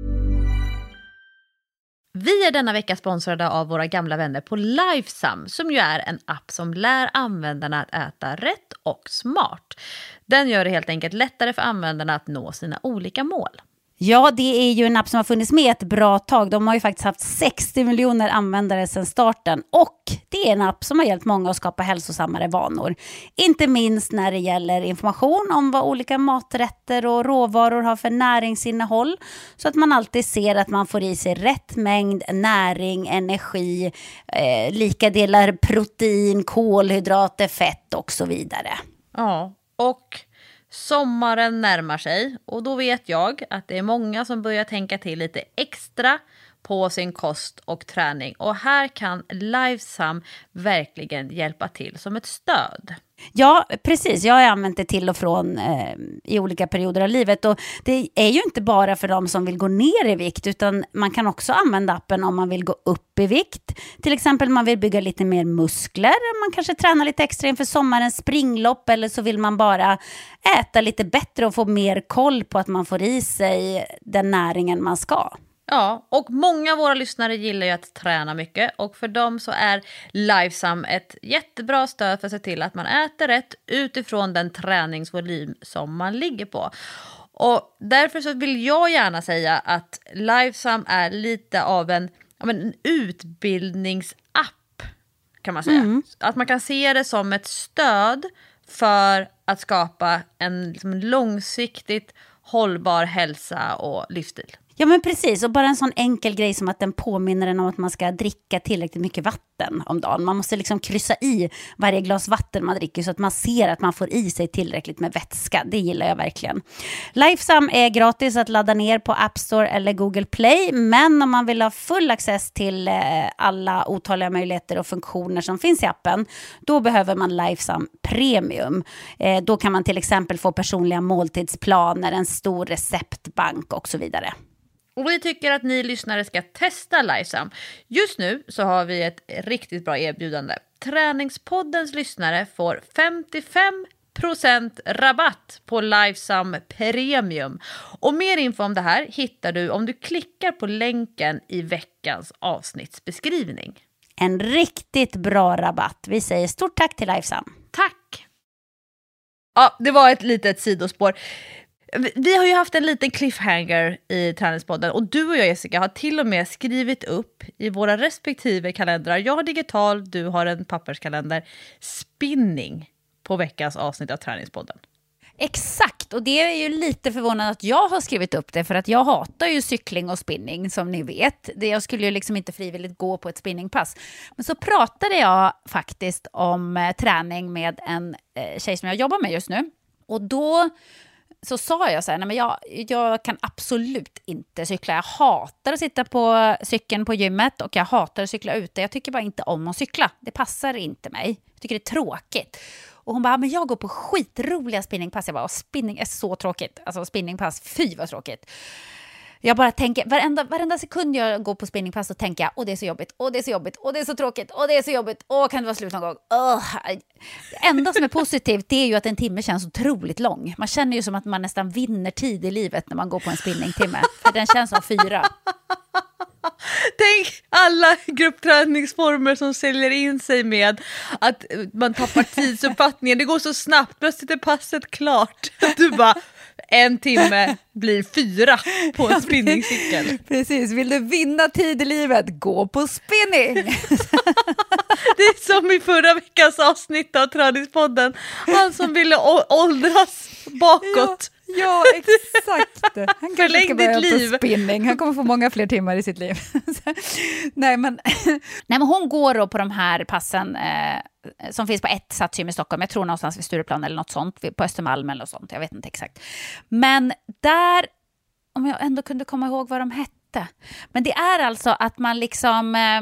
Vi är denna vecka sponsrade av våra gamla vänner på Lifesum, som ju är en app som lär användarna att äta rätt och smart. Den gör det helt enkelt lättare för användarna att nå sina olika mål. Ja, det är ju en app som har funnits med ett bra tag. De har ju faktiskt haft sextio miljoner användare sedan starten. Och det är en app som har hjälpt många att skapa hälsosammare vanor. Inte minst när det gäller information om vad olika maträtter och råvaror har för näringsinnehåll. Så att man alltid ser att man får i sig rätt mängd näring, energi, eh, lika delar protein, kolhydrater, fett och så vidare. Ja, och sommaren närmar sig och då vet jag att det är många som börjar tänka till lite extra på sin kost och träning. Och här kan Lifesum verkligen hjälpa till som ett stöd. Ja, precis. Jag har använt det till och från eh, i olika perioder av livet. Och det är ju inte bara för de som vill gå ner i vikt, utan man kan också använda appen om man vill gå upp i vikt. Till exempel man vill bygga lite mer muskler. Man kanske tränar lite extra inför sommarens springlopp, eller så vill man bara äta lite bättre och få mer koll på att man får i sig den näringen man ska. Ja, och många av våra lyssnare gillar ju att träna mycket, och för dem så är Lifesum ett jättebra stöd för att se till att man äter rätt utifrån den träningsvolym som man ligger på. Och därför så vill jag gärna säga att Lifesum är lite av en, ja, men en utbildningsapp kan man säga. Mm. Att man kan se det som ett stöd för att skapa en, liksom en långsiktigt hållbar hälsa och livsstil. Ja, men precis, och bara en sån enkel grej som att den påminner en om att man ska dricka tillräckligt mycket vatten om dagen. Man måste liksom kryssa i varje glas vatten man dricker så att man ser att man får i sig tillräckligt med vätska. Det gillar jag verkligen. Lifesum är gratis att ladda ner på App Store eller Google Play, men om man vill ha full access till alla otaliga möjligheter och funktioner som finns i appen, då behöver man Lifesum Premium. Då kan man till exempel få personliga måltidsplaner, en stor receptbank och så vidare. Och vi tycker att ni lyssnare ska testa Lifesum. Just nu så har vi ett riktigt bra erbjudande. Träningspoddens lyssnare får femtiofem procent rabatt på Lifesum Premium. Och mer info om det här hittar du om du klickar på länken i veckans avsnittsbeskrivning. En riktigt bra rabatt. Vi säger stort tack till Lifesum. Tack! Ja, det var ett litet sidospår. Vi har ju haft en liten cliffhanger i Träningspodden och du och jag, Jessica, har till och med skrivit upp i våra respektive kalendrar. Jag har digital, du har en papperskalender. Spinning på veckans avsnitt av Träningspodden. Exakt, och det är ju lite förvånande att jag har skrivit upp det, för att jag hatar ju cykling och spinning som ni vet. Det, jag skulle ju liksom inte frivilligt gå på ett spinningpass. Men så pratade jag faktiskt om eh, träning med en eh, tjej som jag jobbar med just nu. Och då så sa jag så här, nej men jag, jag kan absolut inte cykla. Jag hatar att sitta på cykeln på gymmet och jag hatar att cykla ute. Jag tycker bara inte om att cykla. Det passar inte mig. Jag tycker det är tråkigt. Och hon bara, men jag går på skitroliga spinningpass. Jag bara, spinning är så tråkigt. Alltså spinningpass, fy vad tråkigt. Jag bara tänker, varenda, varenda sekund jag går på spinningpass så tänker jag, åh det är så jobbigt, åh det är så jobbigt, åh det är så tråkigt, åh det är så jobbigt, åh kan det vara slut någon gång. Åh. Det enda som är positivt det är ju att en timme känns otroligt lång. Man känner ju som att man nästan vinner tid i livet när man går på en spinningtimme. För den känns som fyra. Tänk alla gruppträningsformer som säljer in sig med att man tappar tidsuppfattningen. Det går så snabbt, plötsligt är passet klart. Du bara, en timme blir fyra på en spinningcykel. Precis, vill du vinna tid i livet, gå på spinning. Det är som i förra veckans avsnitt av Träningspodden. Han som ville å- åldras bakåt. Ja, ja, exakt. Han kanske ska börja liv. på spinning. Han kommer få många fler timmar i sitt liv. Nej, men, nej, men hon går då på de här passen eh, som finns på ett satsgym i Stockholm. Jag tror någonstans vid Stureplan eller något sånt. På Östermalm eller något sånt. Jag vet inte exakt. Men där, om jag ändå kunde komma ihåg vad de hette. Men det är alltså att man liksom... Eh,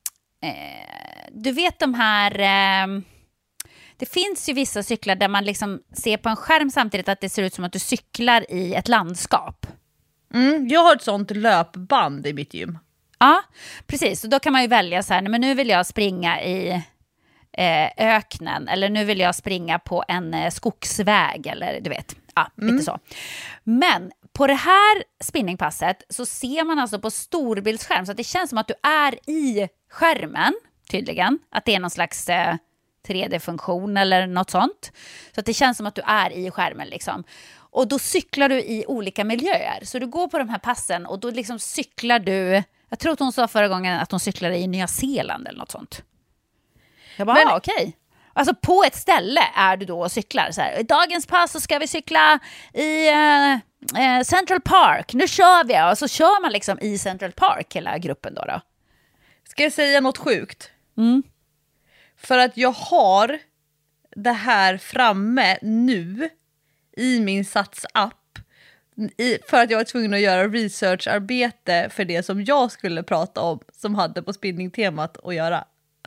eh, du vet de här... Eh, Det finns ju vissa cyklar där man liksom ser på en skärm samtidigt att det ser ut som att du cyklar i ett landskap. Mm, jag har ett sånt löpband i mitt gym. Ja, precis. Och då kan man ju välja så här, men nu vill jag springa i eh, öknen eller nu vill jag springa på en eh, skogsväg eller du vet, ja, lite mm. så. Men på det här spinningpasset så ser man alltså på storbildsskärm så att det känns som att du är i skärmen tydligen. Att det är någon slags... Eh, tre D-funktion eller något sånt. Så att det känns som att du är i skärmen liksom. Och då cyklar du i olika miljöer. Så du går på de här passen och då liksom cyklar du... Jag tror att hon sa förra gången att hon cyklade i Nya Zeeland eller något sånt. Jag bara, Men... ah, okej. Okay. Alltså på ett ställe är du då och cyklar. Så här, i dagens pass så ska vi cykla i uh, uh, Central Park. Nu kör vi. Och så kör man liksom i Central Park hela gruppen då. då. Ska jag säga något sjukt? Mm. För att jag har det här framme nu i min satsapp i, för att jag var tvungen att göra researcharbete för det som jag skulle prata om som hade på spinningtemat att göra.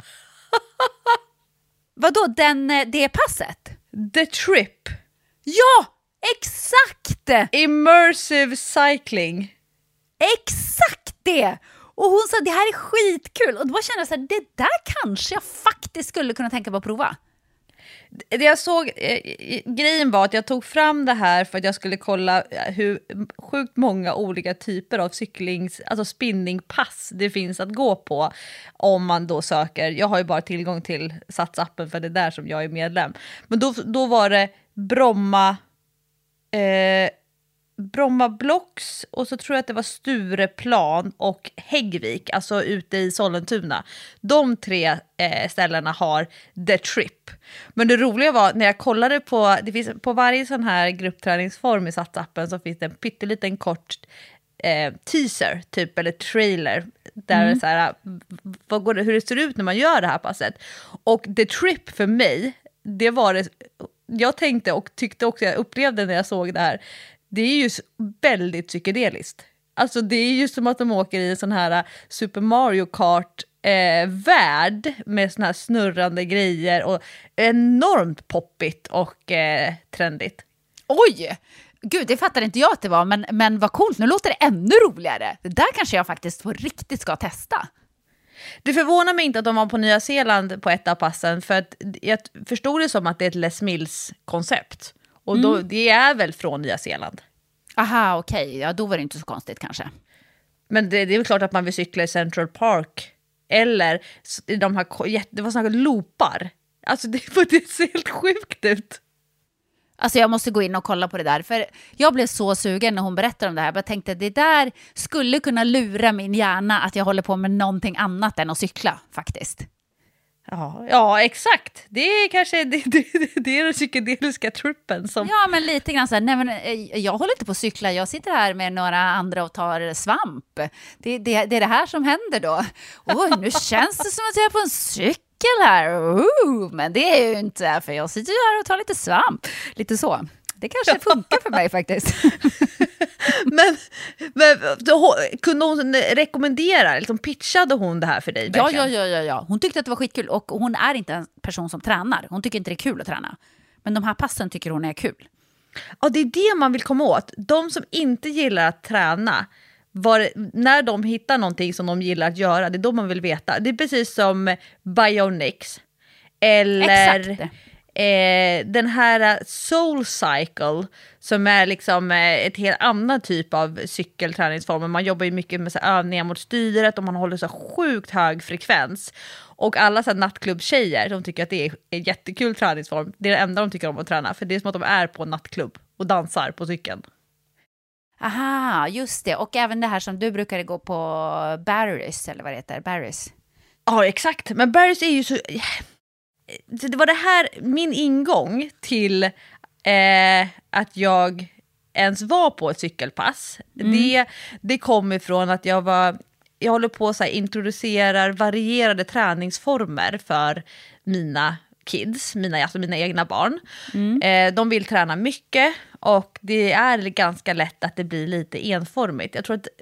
Vadå, den, det passet? The Trip. Ja, exakt! Immersive cycling. Exakt det! Och hon sa, det här är skitkul. Och då kände jag så här, det där kanske jag faktiskt skulle kunna tänka på att prova. Det jag såg, eh, grejen var att jag tog fram det här för att jag skulle kolla hur sjukt många olika typer av cyklings, alltså spinningpass det finns att gå på om man då söker. Jag har ju bara tillgång till satsappen för det är där som jag är medlem. Men då, då var det Bromma... Eh, Bromma Blocks och så tror jag att det var Stureplan och Häggvik, alltså ute i Sollentuna. De tre eh, ställena har The Trip. Men det roliga var när jag kollade på, det finns på varje sån här gruppträningsform i satsappen så finns det en pytteliten kort eh, teaser typ eller trailer där mm. det så här, vad går det, hur det ser ut när man gör det här passet. Och The Trip för mig, det var det jag tänkte och tyckte också jag upplevde när jag såg det här. Det är ju väldigt psykedeliskt. Alltså det är ju som att de åker i en sån här Super Mario Kart eh, värld med såna här snurrande grejer och enormt poppigt och eh, trendigt. Oj! Gud, det fattade inte jag att det var, men, men vad coolt, nu låter det ännu roligare. Det där kanske jag faktiskt på riktigt ska testa. Det förvånar mig inte att de var på Nya Zeeland på ett av passen, för att jag förstod det som att det är ett Les Mills-koncept. Och då, mm. det är väl från Nya Zeeland. Aha, okej. Okay. Ja, då var det inte så konstigt kanske. Men det, det är väl klart att man vill cykla i Central Park. Eller de här, det var såna här loopar. Alltså det, det ser helt sjukt ut. Alltså jag måste gå in och kolla på det där. För jag blev så sugen när hon berättade om det här. Jag tänkte att det där skulle kunna lura min hjärna att jag håller på med någonting annat än att cykla faktiskt. Ja, ja exakt. Det är kanske det, det, det är den psykedeliska truppen som... Ja, men lite grann så här, nej, men jag håller inte på att cykla. Jag sitter här med några andra och tar svamp. Det, det, det är det här som händer då. Oj, nu känns det som att jag är på en cykel här. Ooh, men det är ju inte, för jag sitter här och tar lite svamp. Lite så. Det kanske funkar för mig faktiskt. men, men då, kunde hon rekommendera, liksom pitchade hon det här för dig? Ja, ja, ja, ja, ja. Hon tyckte att det var skitkul, och hon är inte en person som tränar. Hon tycker inte det är kul att träna. Men de här passen tycker hon är kul. Ja, det är det man vill komma åt. De som inte gillar att träna, var, när de hittar någonting som de gillar att göra, det är då man vill veta. Det är precis som Bionics. Eller... Exakt. Eh, den här Soul Cycle som är liksom eh, ett helt annan typ av cykelträningsform. Man jobbar ju mycket med så här, övningar mot styret och man håller så sjukt hög frekvens. Och alla så här, nattklubbtjejer, de tycker att det är en jättekul träningsform. Det är det enda de tycker om att träna, för det är som att de är på en nattklubb och dansar på cykeln. Aha, just det. Och även det här som du brukade gå på Barry's, eller vad det heter, Barry's. Ja, exakt. Men Barry's är ju så... Det var det här, min ingång till eh, att jag ens var på ett cykelpass. Mm. Det, det kom ifrån att jag var, jag håller på att så här, introducerar varierade träningsformer för mina kids, mina, alltså mina egna barn. Mm. Eh, de vill träna mycket och det är ganska lätt att det blir lite enformigt. Jag tror att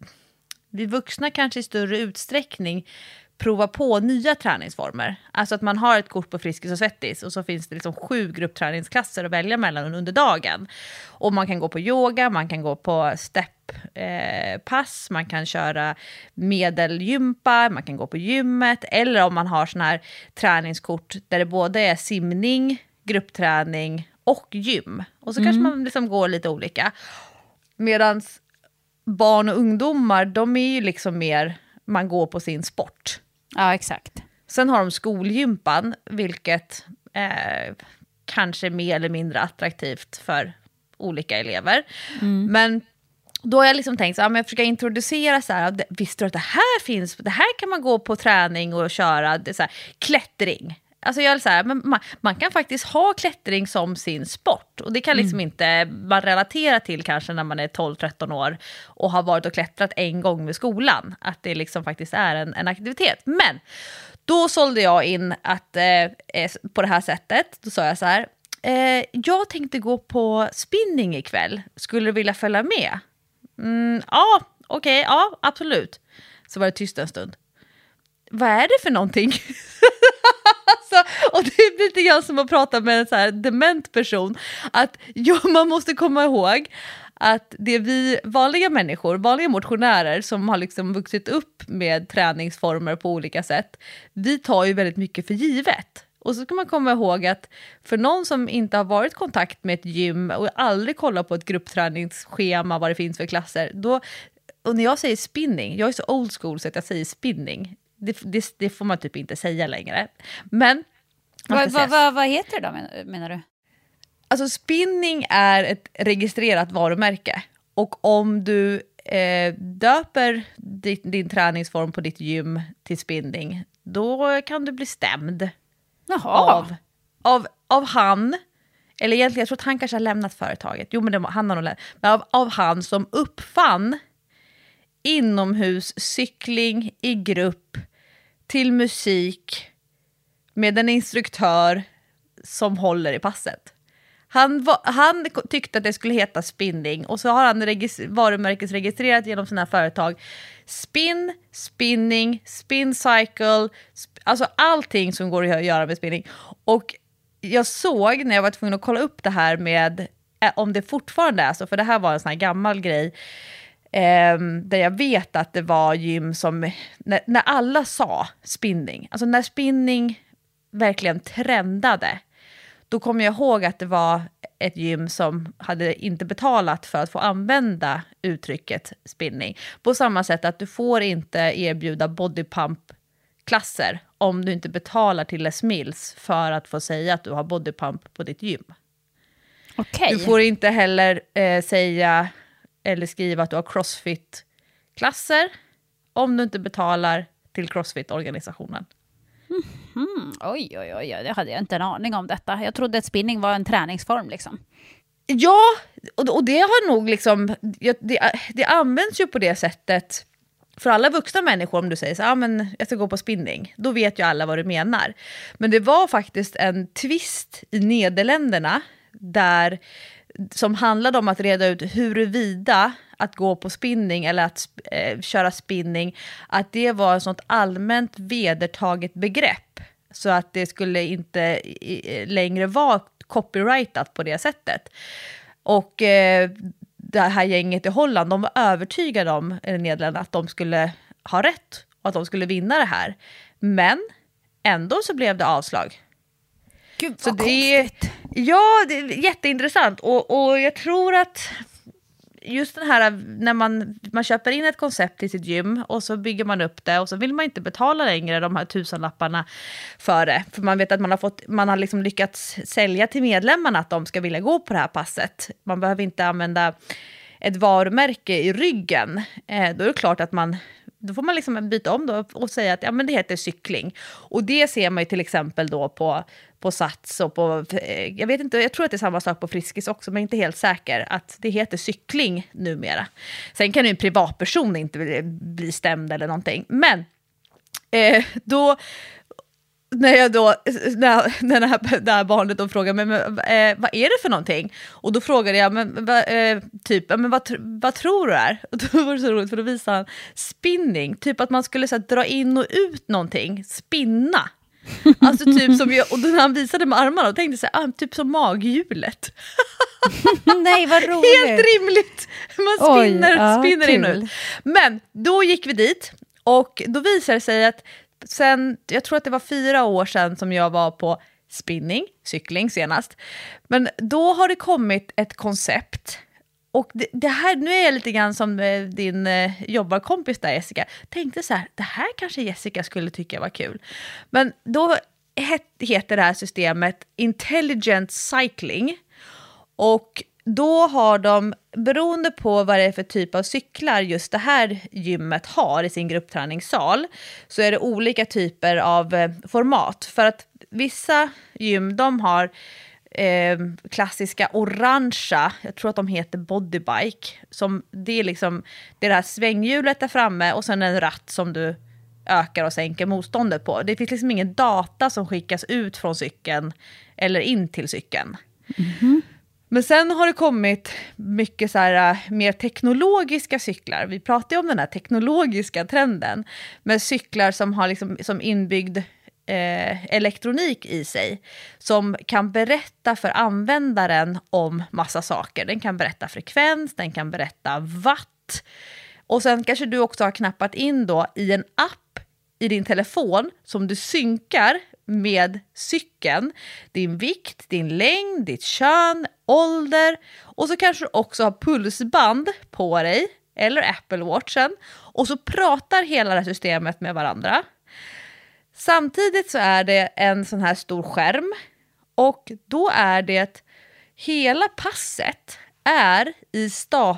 vi vuxna kanske i större utsträckning prova på nya träningsformer. Alltså att man har ett kort på Friskis och Svettis och så finns det liksom sju gruppträningsklasser att välja mellan under dagen. Och man kan gå på yoga, man kan gå på stepppass, eh, man kan köra medelgympa, man kan gå på gymmet, eller om man har sån här träningskort där det både är simning, gruppträning och gym. Och så mm. kanske man liksom går lite olika. Medan barn och ungdomar, de är ju liksom mer, man går på sin sport. Ja, exakt. Sen har de skolgympan, vilket eh, kanske är mer eller mindre attraktivt för olika elever. Mm. Men då har jag liksom tänkt så här, men jag försöker introducera så här, visste du att det här finns, det här kan man gå på träning och köra, det är så här, klättring. Alltså jag är så här, men man, man kan faktiskt ha klättring som sin sport. Och det kan liksom mm. inte man relatera till kanske när man är tolv tretton år och har varit och klättrat en gång med skolan. Att det liksom faktiskt är en, en aktivitet. Men då sålde jag in att eh, på det här sättet, då sa jag så här, eh, jag tänkte gå på spinning ikväll. Skulle du vilja följa med? Mm, ja, okej, okay, ja, absolut. Så var det tyst en stund. Vad är det för någonting? Alltså, och det är lite grann som att prata med en så här dement person. Att ja, man måste komma ihåg att det är vi vanliga människor, vanliga motionärer som har liksom vuxit upp med träningsformer på olika sätt. Vi tar ju väldigt mycket för givet. Och så ska man komma ihåg att för någon som inte har varit i kontakt med ett gym och aldrig kollat på ett gruppträningsschema, vad det finns för klasser, då, och när jag säger spinning, jag är så old school så att jag säger spinning. Det, det, det får man typ inte säga längre. Men vad va, va, va heter det då, menar du? Alltså spinning är ett registrerat varumärke. Och om du eh, döper din, din träningsform på ditt gym till spinning, då kan du bli stämd. Jaha. Av, av, av han, eller egentligen jag tror att han kanske har lämnat företaget. Jo, men det, han har nog lämnat. Men av, av han som uppfann inomhuscykling i grupp till musik med en instruktör som håller i passet. Han, var, han tyckte att det skulle heta spinning och så har han regis- varumärkesregistrerat genom sina företag spin, spinning, spin cycle, sp- alltså allting som går att göra med spinning. Och jag såg när jag var tvungen att kolla upp det här med om det fortfarande är så, för det här var en sån här gammal grej eh, där jag vet att det var gym som, när, när alla sa spinning, alltså när spinning verkligen trendade, då kommer jag ihåg att det var ett gym som hade inte betalat för att få använda uttrycket spinning. På samma sätt att du får inte erbjuda bodypump-klasser om du inte betalar till Les Mills för att få säga att du har bodypump på ditt gym. Okay. Du får inte heller eh, säga eller skriva att du har CrossFit-klasser om du inte betalar till CrossFit-organisationen. Mm, oj, oj, oj, det hade jag inte en aning om detta. Jag trodde att spinning var en träningsform liksom. Ja, och, och det har nog liksom, det, det används ju på det sättet för alla vuxna människor. Om du säger så, ah, men jag ska gå på spinning, då vet ju alla vad du menar. Men det var faktiskt en twist i Nederländerna där, som handlade om att reda ut huruvida att gå på spinning eller att eh, köra spinning, att det var ett sånt allmänt vedertaget begrepp, så att det skulle inte i, längre vara copyrightat på det sättet. Och eh, det här gänget i Holland, de var övertygade om i Nederländerna att de skulle ha rätt och att de skulle vinna det här. Men ändå så blev det avslag. Gud, så vad det konstigt. Ja, det är jätteintressant. Och, och jag tror att just den här, när man, man köper in ett koncept i sitt gym och så bygger man upp det och så vill man inte betala längre de här tusenlapparna för det. För man vet att man har, fått, man har liksom lyckats sälja till medlemmarna att de ska vilja gå på det här passet. Man behöver inte använda ett varumärke i ryggen. Eh, då är det klart att man, då får man liksom byta om då och säga att ja, men det heter cykling. Och det ser man ju till exempel då på, på Sats och på, jag vet inte, jag tror att det är samma sak på Friskis också, men inte helt säker, att det heter cykling numera. Sen kan ju en privatperson inte bli, bli stämd eller någonting. Men eh, då, när jag då, när, när det, här, det här barnet då frågar men, men eh, vad är det för någonting? Och då frågade jag, men va, eh, typ, men vad, vad tror du är? Och då var det så roligt, för då visade han spinning, typ att man skulle så här, dra in och ut någonting, spinna. Alltså typ som jag, och då när han visade med armarna och tänkte så här, ah, typ som maghjulet. Nej, vad roligt. Helt rimligt. Man spinner, Oj, ja, spinner in och kul. ut. Men då gick vi dit och då visade det sig att sen, jag tror att det var fyra år sedan som jag var på spinning, cykling senast. Men då har det kommit ett koncept. Och det, det här, nu är jag lite grann som eh, din eh, jobbarkompis där, Jessica. Tänkte så här, det här kanske Jessica skulle tycka var kul. Men då het, heter det här systemet Intelligent Cycling. Och då har de, beroende på vad det är för typ av cyklar just det här gymmet har i sin gruppträningssal, så är det olika typer av eh, format. För att vissa gym, de har eh, klassiska orangea, jag tror att de heter bodybike, som det är liksom, det är det här svänghjulet där framme och sen en ratt som du ökar och sänker motståndet på. Det finns liksom ingen data som skickas ut från cykeln eller in till cykeln. Mm-hmm. Men sen har det kommit mycket så här, mer teknologiska cyklar. Vi pratar ju om den här teknologiska trenden med cyklar som har liksom, som inbyggd eh, elektronik i sig, som kan berätta för användaren om massa saker. Den kan berätta frekvens, den kan berätta watt. Och sen kanske du också har knappat in då i en app i din telefon som du synkar med cykeln, din vikt, din längd, ditt kön, ålder, och så kanske du också har pulsband på dig eller Apple Watchen, och så pratar hela det här systemet med varandra. Samtidigt så är det en sån här stor skärm, och då är det hela passet är i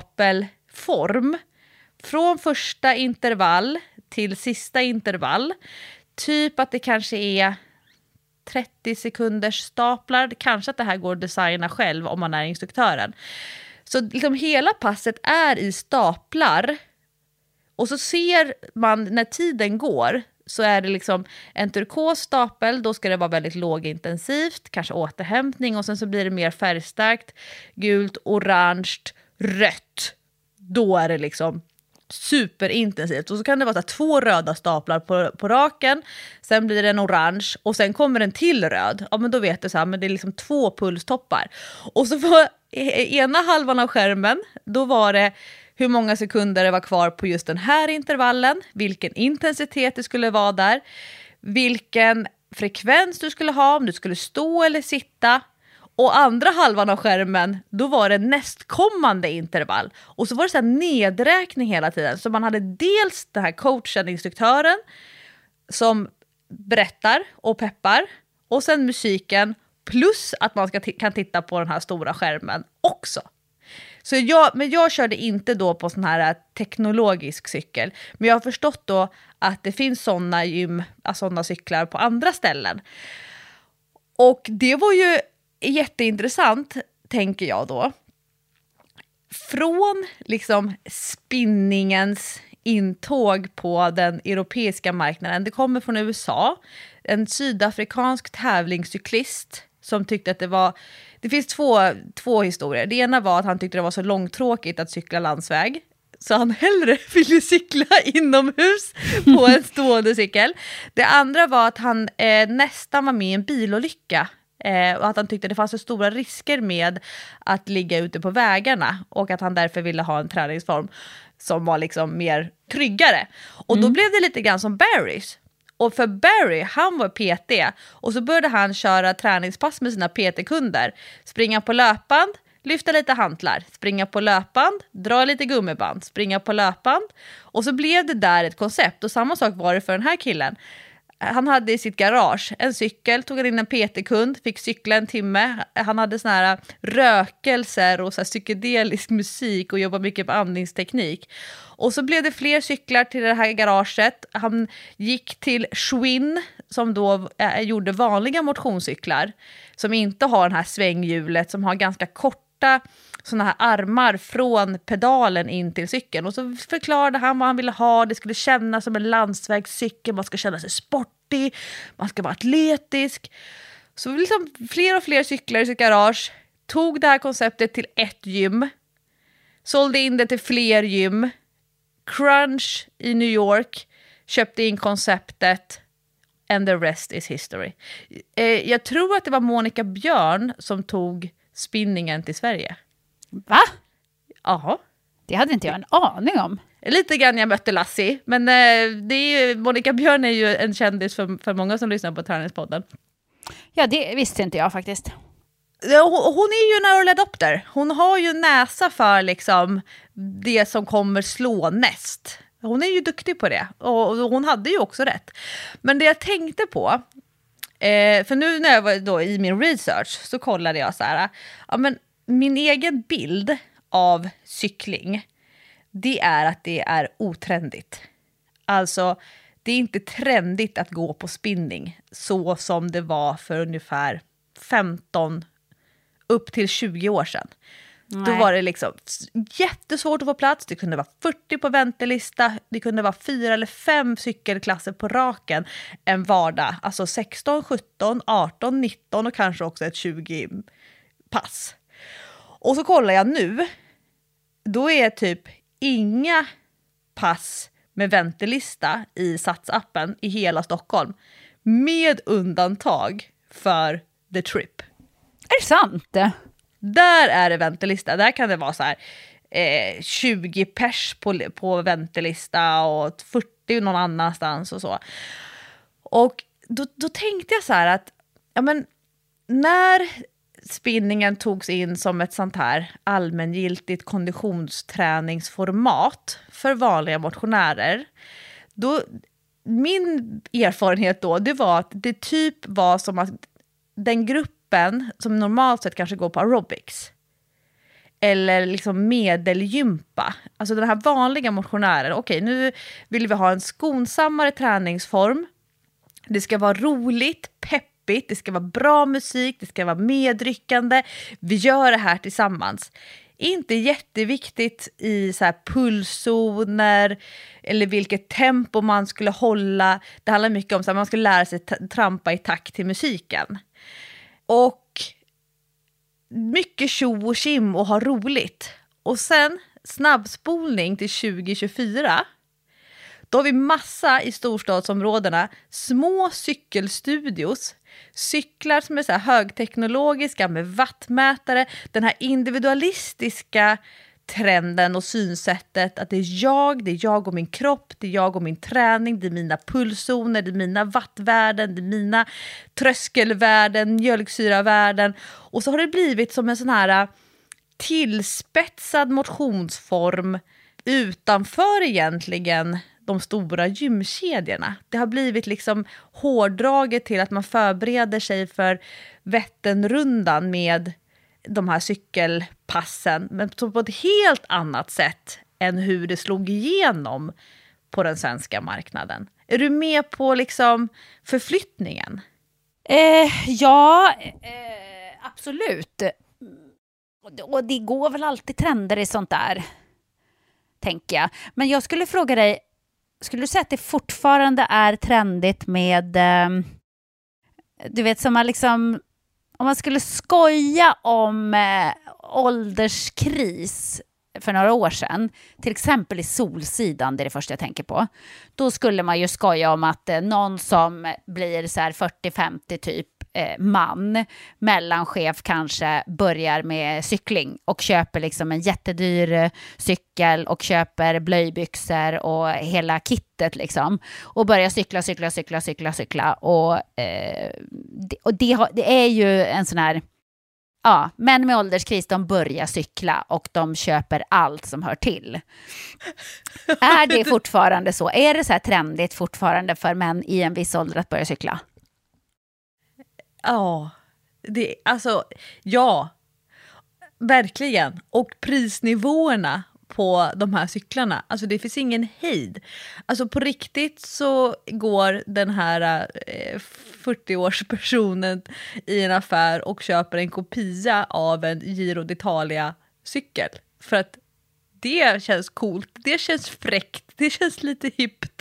stapelform från första intervall till sista intervall. Typ att det kanske är trettio sekunders staplar. Kanske att det här går att designa själv om man är instruktören. Så liksom hela passet är i staplar. Och så ser man när tiden går, så är det liksom en turkos stapel. Då ska det vara väldigt lågintensivt. Kanske återhämtning. Och sen så blir det mer färgstarkt. Gult, orange, rött. Då är det liksom superintensivt. Och så kan det vara så här, två röda staplar på, på raken. Sen blir det en orange. Och sen kommer en till röd. Ja, men då vet du så här, men det är liksom två pulstoppar. Och så får ena halvan av skärmen, då var det hur många sekunder det var kvar på just den här intervallen, vilken intensitet det skulle vara där, vilken frekvens du skulle ha, om du skulle stå eller sitta. Och andra halvan av skärmen, då var det nästkommande intervall. Och så var det så här nedräkning hela tiden. Så man hade dels den här coachen, instruktören, som berättar och peppar. Och sen musiken, plus att man ska t- kan titta på den här stora skärmen också. Så jag, men jag körde inte då på sån här teknologisk cykel. Men jag har förstått då att det finns såna gym, såna cyklar på andra ställen. Och det var ju jätteintressant, tänker jag då. Från liksom spinningens intåg på den europeiska marknaden. Det kommer från U S A. En sydafrikansk tävlingscyklist som tyckte att det var... Det finns två, två historier. Det ena var att han tyckte det var så långtråkigt att cykla landsväg. Så han hellre ville cykla inomhus på en stående cykel. Det andra var att han eh, nästan var med i en bilolycka. Eh, och att han tyckte det fanns så stora risker med att ligga ute på vägarna. Och att han därför ville ha en träningsform som var liksom mer tryggare. Och mm. då blev det lite grann som Barrys. Och för Barry, han var P T. Och så började han köra träningspass med sina P T-kunder. Springa på löpband, lyfta lite hantlar. Springa på löpband, dra lite gummiband. Springa på löpband. Och så blev det där ett koncept. Och samma sak var det för den här killen. Han hade i sitt garage en cykel, tog in en P T-kund, fick cykla en timme. Han hade såna här rökelser och så här psykedelisk musik och jobbade mycket på andningsteknik. Och så blev det fler cyklar till det här garaget. Han gick till Schwinn som då äh, gjorde vanliga motionscyklar. Som inte har den här svänghjulet, som har ganska korta såna här armar från pedalen in till cykeln. Och så förklarade han vad han ville ha. Det skulle kännas som en landsvägscykel. Man ska känna sig sportig. Man ska vara atletisk. Så liksom fler och fler cyklar i sitt garage. Tog det här konceptet till ett gym. Sålde in det till fler gym. Crunch i New York. Köpte in konceptet. And the rest is history. Eh, jag tror att det var Monica Björn som tog spinningen till Sverige. Va? Jaha. Det hade inte jag en aning om. Lite grann jag mötte Lassie. Men eh, det är ju, Monica Björn är ju en kändis för, för många som lyssnar på Träningspodden. Ja, det visste inte jag faktiskt. Hon, hon är ju en early adopter. Hon har ju näsa för liksom det som kommer slå näst. Hon är ju duktig på det. Och, och hon hade ju också rätt. Men det jag tänkte på... Eh, för nu när jag var då i min research så kollade jag så här. Ja, men min egen bild av cykling, det är att det är otrendigt. Alltså, det är inte trendigt att gå på spinning så som det var för ungefär femton upp till tjugo år sedan. Nej. Då var det liksom jättesvårt att få plats. Det kunde vara fyrtio på väntelista. Det kunde vara fyra eller fem cykelklasser på raken en vardag. Alltså sexton, sjutton, arton, nitton och kanske också ett tjugo pass. Och så kollar jag nu. Då är typ inga pass med väntelista i Satsappen i hela Stockholm. Med undantag för The Trip. Är det sant? Där är det väntelista. Där kan det vara så här eh, tjugo pers på, på väntelista och fyrtio någon annanstans och så. Och då, då tänkte jag så här att ja, men, när spinningen togs in som ett sånt här allmängiltigt konditionsträningsformat för vanliga motionärer, då min erfarenhet då, det var att det typ var som att den gruppen som normalt sett kanske går på aerobics eller liksom medelgympa, alltså den här vanliga motionären, okej, nu vill vi ha en skonsammare träningsform, det ska vara roligt, peppigt, det ska vara bra musik, det ska vara medryckande, vi gör det här tillsammans. Inte jätteviktigt i så här pulszoner eller vilket tempo man skulle hålla. Det handlar mycket om att man ska lära sig t- trampa i takt till musiken. Och mycket tjo och kim och ha roligt. Och sen snabbspolning till tjugo tjugofyra. Då har vi massa i storstadsområdena små cykelstudios Cyklar som är så här högteknologiska med wattmätare. Den här individualistiska trenden och synsättet att det är jag, det är jag och min kropp, det är jag och min träning, det är mina pulszoner, det är mina wattvärden, det är mina tröskelvärden, mjölksyravärden. Och så har det blivit som en sån här tillspetsad motionsform utanför egentligen de stora gymkedjorna. Det har blivit liksom hårdraget till att man förbereder sig för Vätternrundan med de här cykelpassen, men på ett helt annat sätt än hur det slog igenom på den svenska marknaden. Är du med på liksom förflyttningen? Eh, ja, eh, absolut. Och det går väl alltid trender i sånt där, tänker jag. Men jag skulle fråga dig, skulle du säga att det fortfarande är trendigt med, eh, du vet, som man liksom, om man skulle skoja om eh, ålderskris för några år sedan, till exempel i Solsidan, det är det första jag tänker på, då skulle man ju skoja om att eh, någon som blir så här fyrtio femtio typ eh, man, mellanchef kanske, börjar med cykling och köper liksom en jättedyr eh, cykel och köper blöjbyxor och hela kittet liksom, och börjar cykla, cykla, cykla, cykla, cykla och, eh, det, och det, har, det är ju en sån här, ja, män med ålderskris, de börjar cykla och de köper allt som hör till. Är det fortfarande så? Är det så här trendigt fortfarande för män i en viss ålder att börja cykla? Ja, det, alltså, ja, verkligen. Och prisnivåerna på de här cyklarna, alltså det finns ingen hejd. Alltså på riktigt så går den här eh, fyrtio-årspersonen i en affär och köper en kopia av en Giro d'Italia-cykel. För att det känns coolt, det känns fräckt, det känns lite hippt.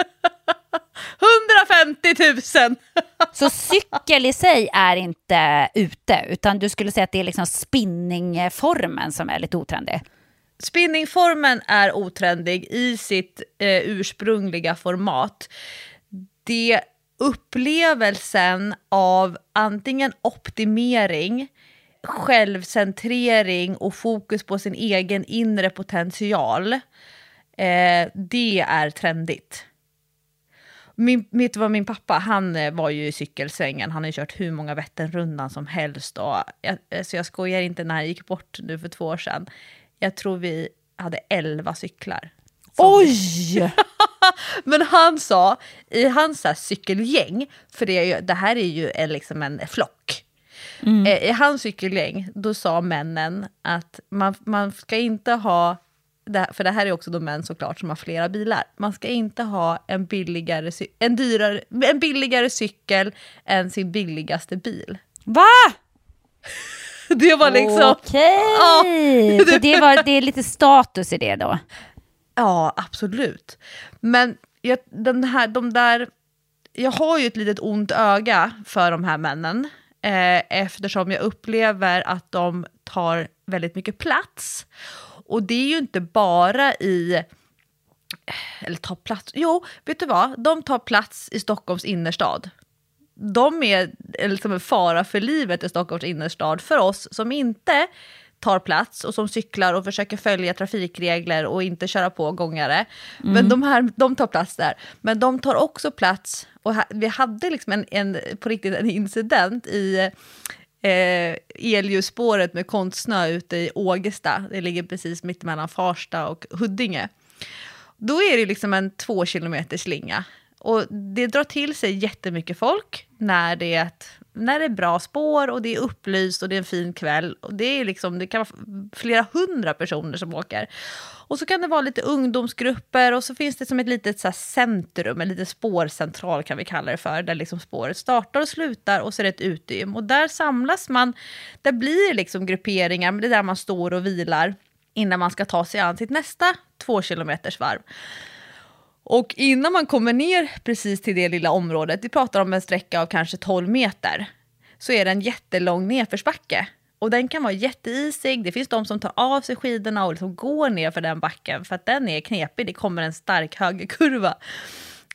hundrafemtio tusen! Så cykel i sig är inte ute, utan du skulle säga att det är liksom spinningformen som är lite otrendig? Spinningformen är otrendig i sitt eh, ursprungliga format. Det upplevelsen av antingen optimering, självcentrering och fokus på sin egen inre potential, eh, det är trendigt. Min, mitt var min pappa, han var ju i cykelsvängen, han har ju kört hur många Vätternrundan som helst. Och jag, så jag skojar inte när han gick bort nu för två år sedan. Jag tror vi hade elva cyklar. Oj! Men han sa, i hans så här cykelgäng, för det, är ju, det här är ju en, liksom en flock. Mm. I hans cykelgäng, då sa männen att man, man ska inte ha, för det här är också de män såklart som har flera bilar, man ska inte ha en billigare, en dyrare, en billigare cykel än sin billigaste bil. Va? Det var liksom... Okej, okay. Ja. Så det, var, det är lite status i det då? Ja, absolut. Men jag, den här, de där, jag har ju ett litet ont öga för de här männen. Eh, eftersom jag upplever att de tar väldigt mycket plats. Och det är ju inte bara i... Eller tar plats... Jo, vet du vad? De tar plats i Stockholms innerstad. De är liksom en fara för livet i Stockholms innerstad för oss som inte tar plats och som cyklar och försöker följa trafikregler och inte köra på gångare. Mm. Men de här, de tar plats där. Men de tar också plats, och här, vi hade liksom en, en, på riktigt en incident i eh, elljusspåret med Konstsnö ute i Ågesta. Det ligger precis mitt mellan Farsta och Huddinge. Då är det liksom en två kilometer slinga. Och det drar till sig jättemycket folk när det, är ett, när det är bra spår och det är upplyst och det är en fin kväll. Och det, är liksom, det kan vara flera hundra personer som åker. Och så kan det vara lite ungdomsgrupper och så finns det som ett litet så här centrum, en liten spårcentral kan vi kalla det för, där liksom spåret startar och slutar och så är det ett utgym. Och där samlas man, där blir det liksom grupperingar, men det är där man står och vilar innan man ska ta sig an sitt nästa två kilometers varv. Och innan man kommer ner precis till det lilla området, vi pratar om en sträcka av kanske tolv meter, så är det en jättelång nedförsbacke. Och den kan vara jätteisig, det finns de som tar av sig skidorna och liksom går ner för den backen för att den är knepig, det kommer en stark högerkurva.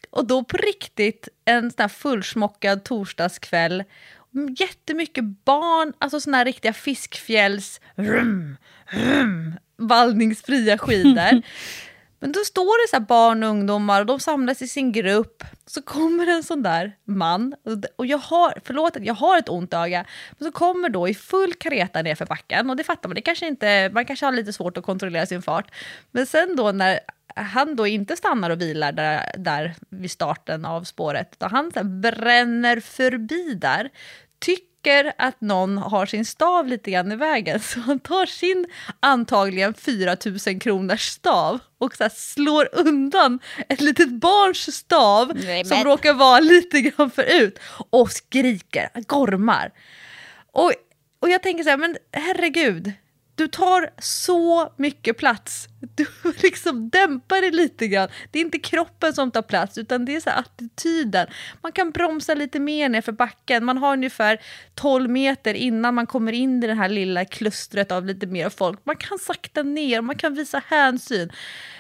Och då på riktigt en sån här fullsmockad torsdagskväll. Jättemycket barn, alltså såna här riktiga fiskfjälls rum, rum, vallningsfria skidor. Men då står det så här barn och ungdomar och de samlas i sin grupp. Så kommer en sån där man. Och jag har, förlåt att jag har ett ont öga. Men så kommer då i full kareta ner för backen. Och det fattar man, det kanske inte, man kanske har lite svårt att kontrollera sin fart. Men sen då när han då inte stannar och vilar där, där vid starten av spåret. Då han så här bränner förbi där. Tycker att någon har sin stav lite grann i vägen. Så han tar sin antagligen fyra tusen kronors stav och så här slår undan ett litet barns stav. Nej, som råkar vara lite grann förut. Och skriker, gormar. Och, och jag tänker så här, men herregud. Du tar så mycket plats. Du liksom dämpar det lite grann. Det är inte kroppen som tar plats utan det är så här attityden. Man kan bromsa lite mer ner för backen. Man har ungefär tolv meter innan man kommer in i det här lilla klustret av lite mer folk. Man kan sakta ner, man kan visa hänsyn.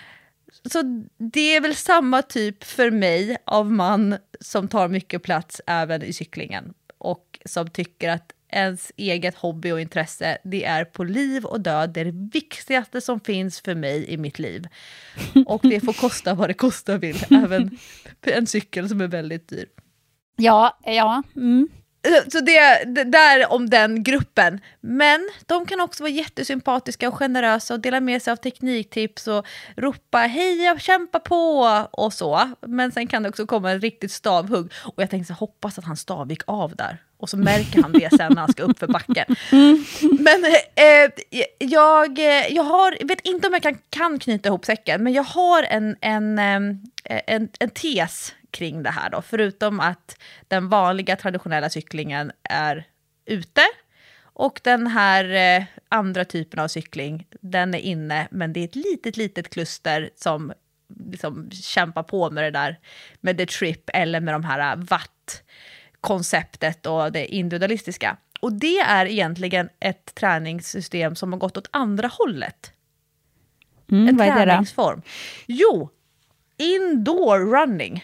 Så det är väl samma typ för mig av man som tar mycket plats även i cyklingen. Och som tycker att ens eget hobby och intresse, det är på liv och död. Det är det viktigaste som finns för mig i mitt liv. Och det får kosta vad det kostar vill. Även en cykel som är väldigt dyr. Ja, ja. Mm. Så det, det där om den gruppen. Men de kan också vara jättesympatiska och generösa och dela med sig av tekniktips och ropa hej, kämpa på och så. Men sen kan det också komma en riktigt stavhugg. Och jag tänkte så hoppas att han stav gick av där. Och så märker han det sen när han ska upp för backen. Men eh, jag, jag har, jag vet inte om jag kan, kan knyta ihop säcken. Men jag har en, en, en, en, en tes kring det här då. Förutom att den vanliga traditionella cyklingen är ute. Och den här eh, andra typen av cykling, den är inne. Men det är ett litet, litet kluster som liksom kämpar på med det där. Med the trip eller med de här watt konceptet och det individualistiska. Och det är egentligen ett träningssystem som har gått åt andra hållet. Mm, en vad är det träningsform. Jo, indoor running.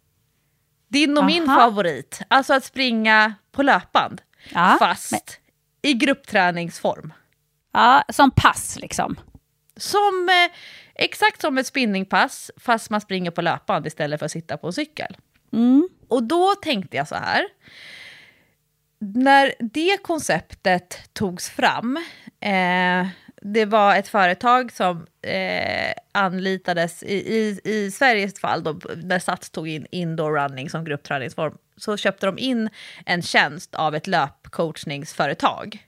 Din och min favorit. Alltså att springa på löpband. Ja, fast men... i gruppträningsform. Ja, som pass liksom. Som, eh, exakt som ett spinningpass fast man springer på löpband istället för att sitta på en cykel. Mm. Och då tänkte jag så här. När det konceptet togs fram. Eh, det var ett företag som eh, anlitades i, i, i Sveriges fall. Då, när Sats tog in indoor running som gruppträningsform. Så köpte de in en tjänst av ett löpcoachningsföretag.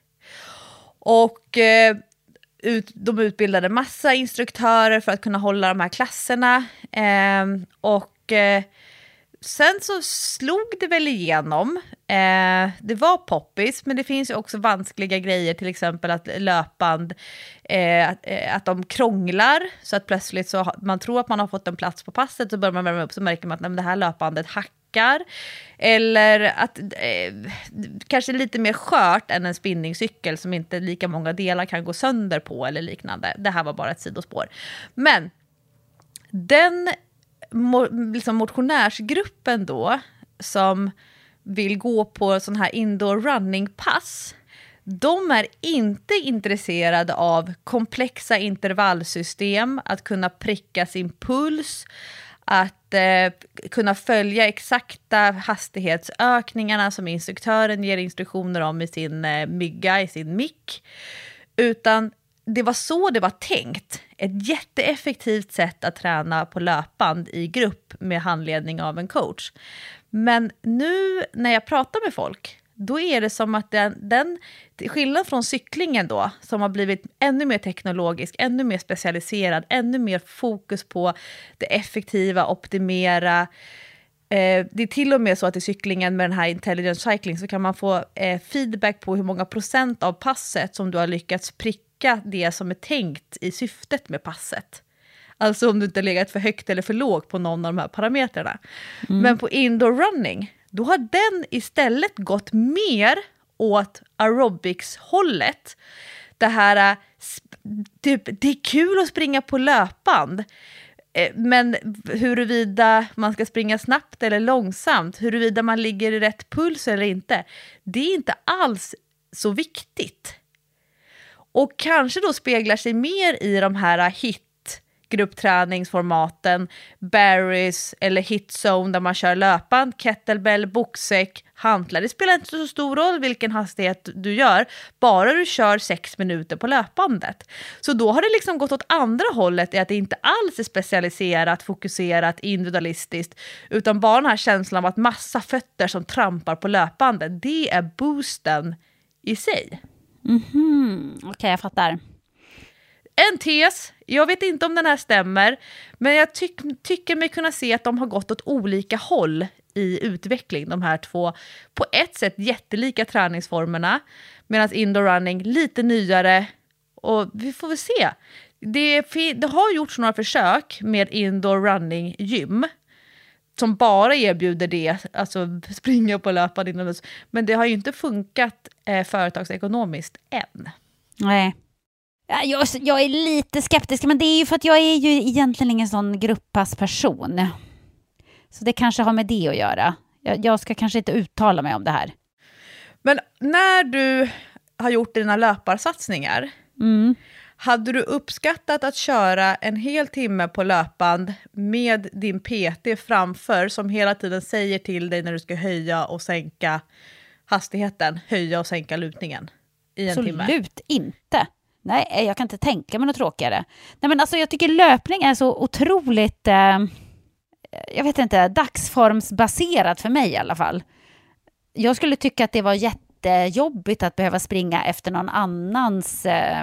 Och eh, ut, de utbildade massa instruktörer för att kunna hålla de här klasserna. Eh, och... Eh, Sen så slog det väl igenom. Eh, det var poppis, men det finns ju också vanskliga grejer. Till exempel att löpband, eh, att, eh, att de krånglar. Så att plötsligt så man tror att man har fått en plats på passet. Så börjar man värma upp så märker man att nej, det här löpbandet hackar. Eller att eh, kanske lite mer skört än en spinningcykel som inte lika många delar kan gå sönder på eller liknande. Det här var bara ett sidospår. Men den... liksom motionärsgruppen då som vill gå på sån här indoor running pass, de är inte intresserade av komplexa intervallsystem, att kunna pricka sin puls, att eh, kunna följa exakta hastighetsökningarna som instruktören ger instruktioner om i sin eh, mygga, i sin mick, utan det var så det var tänkt. Ett jätteeffektivt sätt att träna på löpband i grupp med handledning av en coach. Men nu när jag pratar med folk, då är det som att den, den till skillnad från cyklingen då, som har blivit ännu mer teknologisk, ännu mer specialiserad, ännu mer fokus på det effektiva, optimera. Eh, det är till och med så att i cyklingen med den här intelligent cycling så kan man få eh, feedback på hur många procent av passet som du har lyckats pricka det som är tänkt i syftet med passet. Alltså om du inte har legat för högt eller för lågt på någon av de här parametrarna. Mm. Men på indoor running, då har den istället gått mer åt aerobics-hållet. Det här, typ, det är kul att springa på löpband. Men huruvida man ska springa snabbt eller långsamt, huruvida man ligger i rätt puls eller inte, det är inte alls så viktigt. Och kanske då speglar sig mer i de här hit-gruppträningsformaten, Barry's eller hitzone där man kör löpand, kettlebell, boxsäck, hantlar. Det spelar inte så stor roll vilken hastighet du gör, bara du kör sex minuter på löpandet. Så då har det liksom gått åt andra hållet i att det inte alls är specialiserat, fokuserat, individualistiskt, utan bara den här känslan av att massa fötter som trampar på löpandet, det är boosten i sig. Mhm, okej, okay, jag fattar. En tes, jag vet inte om den här stämmer, men jag tyck- tycker mig kunna se att de har gått åt olika håll i utveckling, de här två på ett sätt jättelika träningsformerna, medan indoor running lite nyare, och vi får väl se. Det, det har gjorts några försök med indoor running gym som bara erbjuder det, alltså springa på löpande inomhus, men det har ju inte funkat eh, företagsekonomiskt än. Nej. Jag, jag är lite skeptisk, men det är ju för att jag är ju egentligen ingen sån grupppassperson. Så det kanske har med det att göra. Jag, jag ska kanske inte uttala mig om det här. Men när du har gjort dina löparsatsningar, mm. hade du uppskattat att köra en hel timme på löpband med din P T framför som hela tiden säger till dig när du ska höja och sänka hastigheten, höja och sänka lutningen i en Absolut timme? Absolut inte. Nej, jag kan inte tänka mig något tråkigare. Nej, men alltså jag tycker löpning är så otroligt, eh, jag vet inte, dagsformsbaserat för mig i alla fall. Jag skulle tycka att det var jättejobbigt att behöva springa efter någon annans eh,